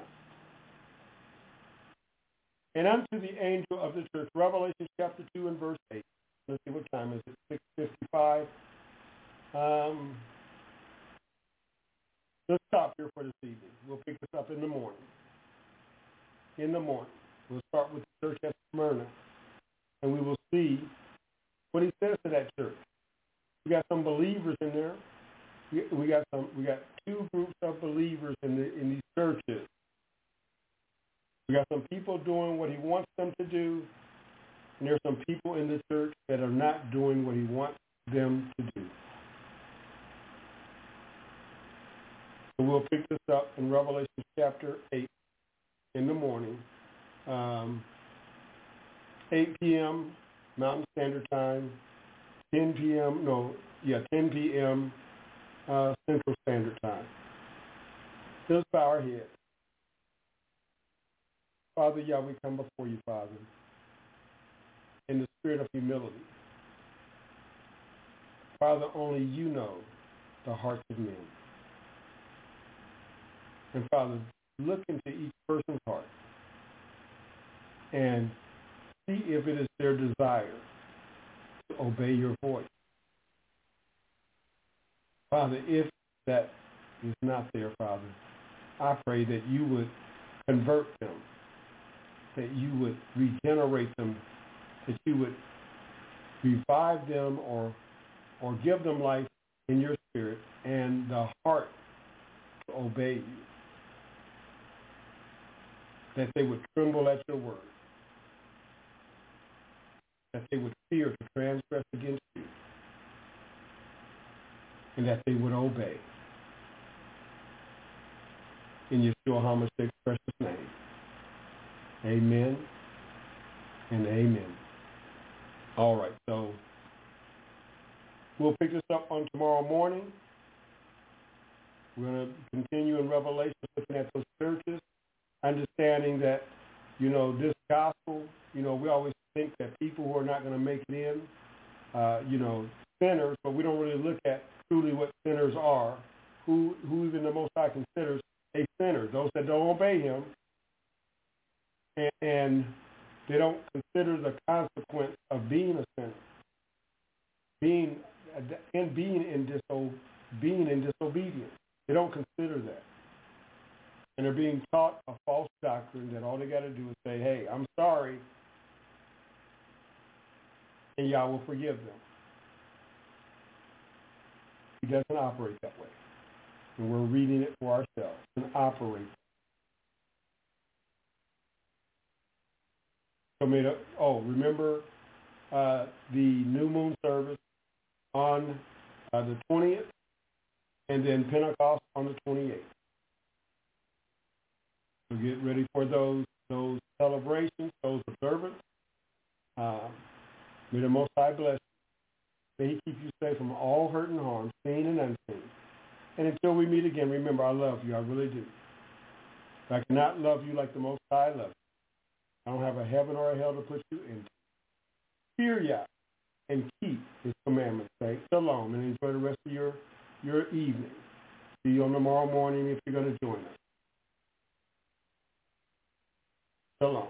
And unto the angel of the church, Revelation chapter 2 and verse 8. Let's see, what time is it? 6:55. Let's stop here for this evening. We'll pick this up in the morning. We'll start with the church at Smyrna. And we will see what he says to that church. We got some believers in there. We got two groups of believers in these churches. We got some people doing what he wants them to do, and there's some people in the church that are not doing what he wants them to do. So we'll pick this up in Revelation chapter 8 in the morning, 8 p.m. Mountain Standard Time, 10 p.m. Central Standard Time. Let's bow our heads. Father, Yahweh, we come before you, Father, in the spirit of humility. Father, only you know the hearts of men. And Father, look into each person's heart and see if it is their desire to obey your voice. Father, if that is not there, Father, I pray that you would convert them, that you would regenerate them, that you would revive them or give them life in your spirit and the heart to obey you, that they would tremble at your word, that they would fear to transgress against you, and that they would obey. In Yeshua HaMashiach's precious name, amen and amen. All right, so We'll pick this up on tomorrow morning. We're going to continue in Revelation, looking at those churches, understanding that, this gospel, we always think that people who are not going to make it in, sinners, but we don't really look at truly what sinners are, who even the Most High considers a sinner, those that don't obey him, and they don't consider the consequence of being a sinner, being in disobedience. They don't consider that. And they're being taught a false doctrine that all they got to do is say, hey, I'm sorry, and Yah will forgive them. He doesn't operate that way. And we're reading it for ourselves and operate. So remember the new moon service on the 20th, and then Pentecost on the 28th. So get ready for those celebrations, those observances. May the Most High bless you. May he keep you safe from all hurt and harm, seen and unseen. And until we meet again, remember, I love you. I really do. I cannot love you like the Most High loves you. I don't have a heaven or a hell to put you into. Fear Yah and keep his commandments. Say shalom and enjoy the rest of your evening. See you on tomorrow morning if you're going to join us. Shalom.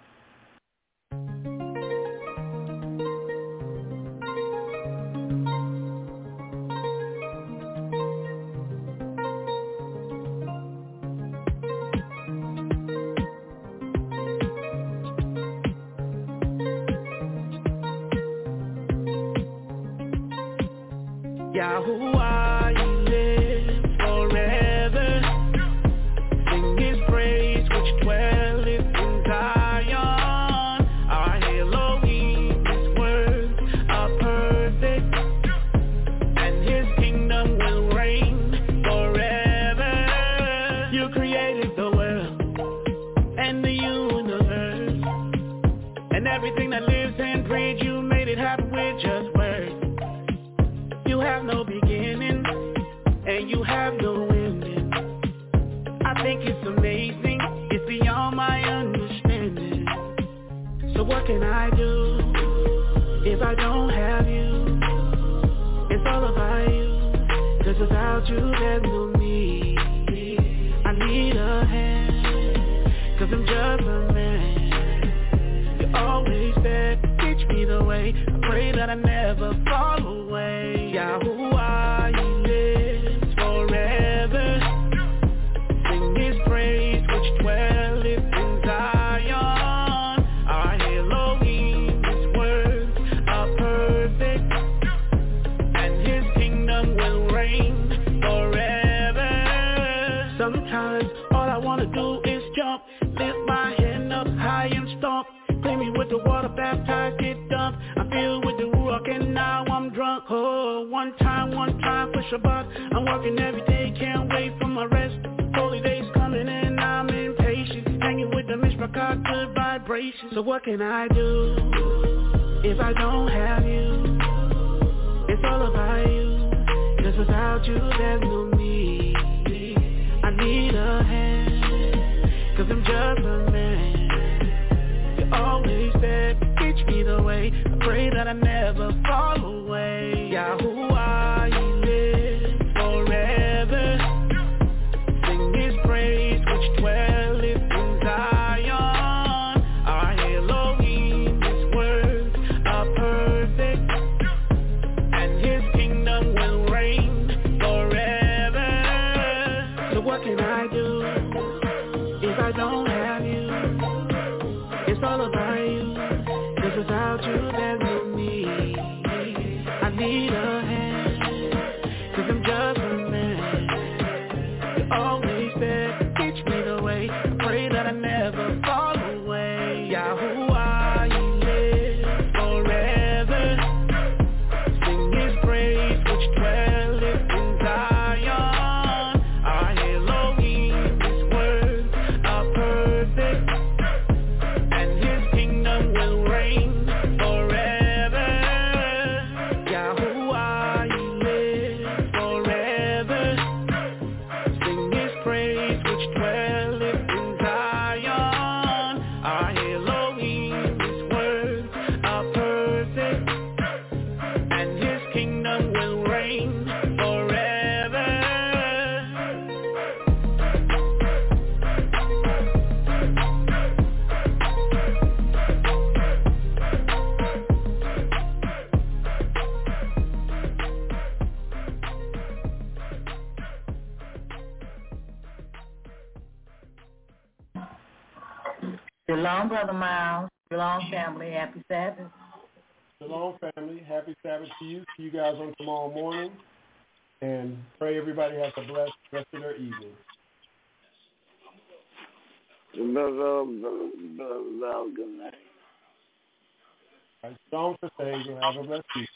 Yahuwah, you live forever. Sing his praise which dwelleth in Zion. Our Elohim, his words are perfect, and his kingdom will reign forever. You created the world and the universe, and everything that lives and breathes. You made it happen with just words. You have no beginning, and you have no ending. I think it's amazing, it's beyond my understanding. So what can I do if I don't have you? It's all about you, 'cause without you there's no me. I need a hand, 'cause I'm just a man. You always said, teach me the way. I pray that I never fall away. Yahuwah, you live forever. Sing his praise which dwelleth in Zion. Our Elohim, his words are perfect, and his kingdom will reign forever. Sometimes all I want to do is jump, lift my hand up high and stomp. Clean me with the water, baptized, get dumped. I feel with the Ruach and now I'm drunk. Oh, one time for Shabbat. I'm working every day, can't wait for my rest. Holy days coming and I'm impatient. Hanging with the Mishpachah, good vibrations. So what can I do if I don't have you? It's all about you, 'cause without you there's no me. I need a hand, 'cause I'm just a man. Always said, teach me the way. I pray that I never fall away. Yahuwah, you live forever. Sing his praise which dwelleth in Zion. Our Elohim, his words are perfect, and his kingdom will reign forever. So what can I do if I don't have you? It's all about you, 'cause without you there's no me. Shalom, Brother Miles. Shalom, family. Happy Sabbath. Shalom, family. Happy Sabbath to you. See you guys on tomorrow morning. And pray everybody has a blessed rest of their evening. Good night. All right, shalom, Sister Hazel. Have a blessed evening.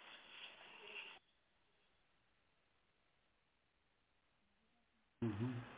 Mm-hmm.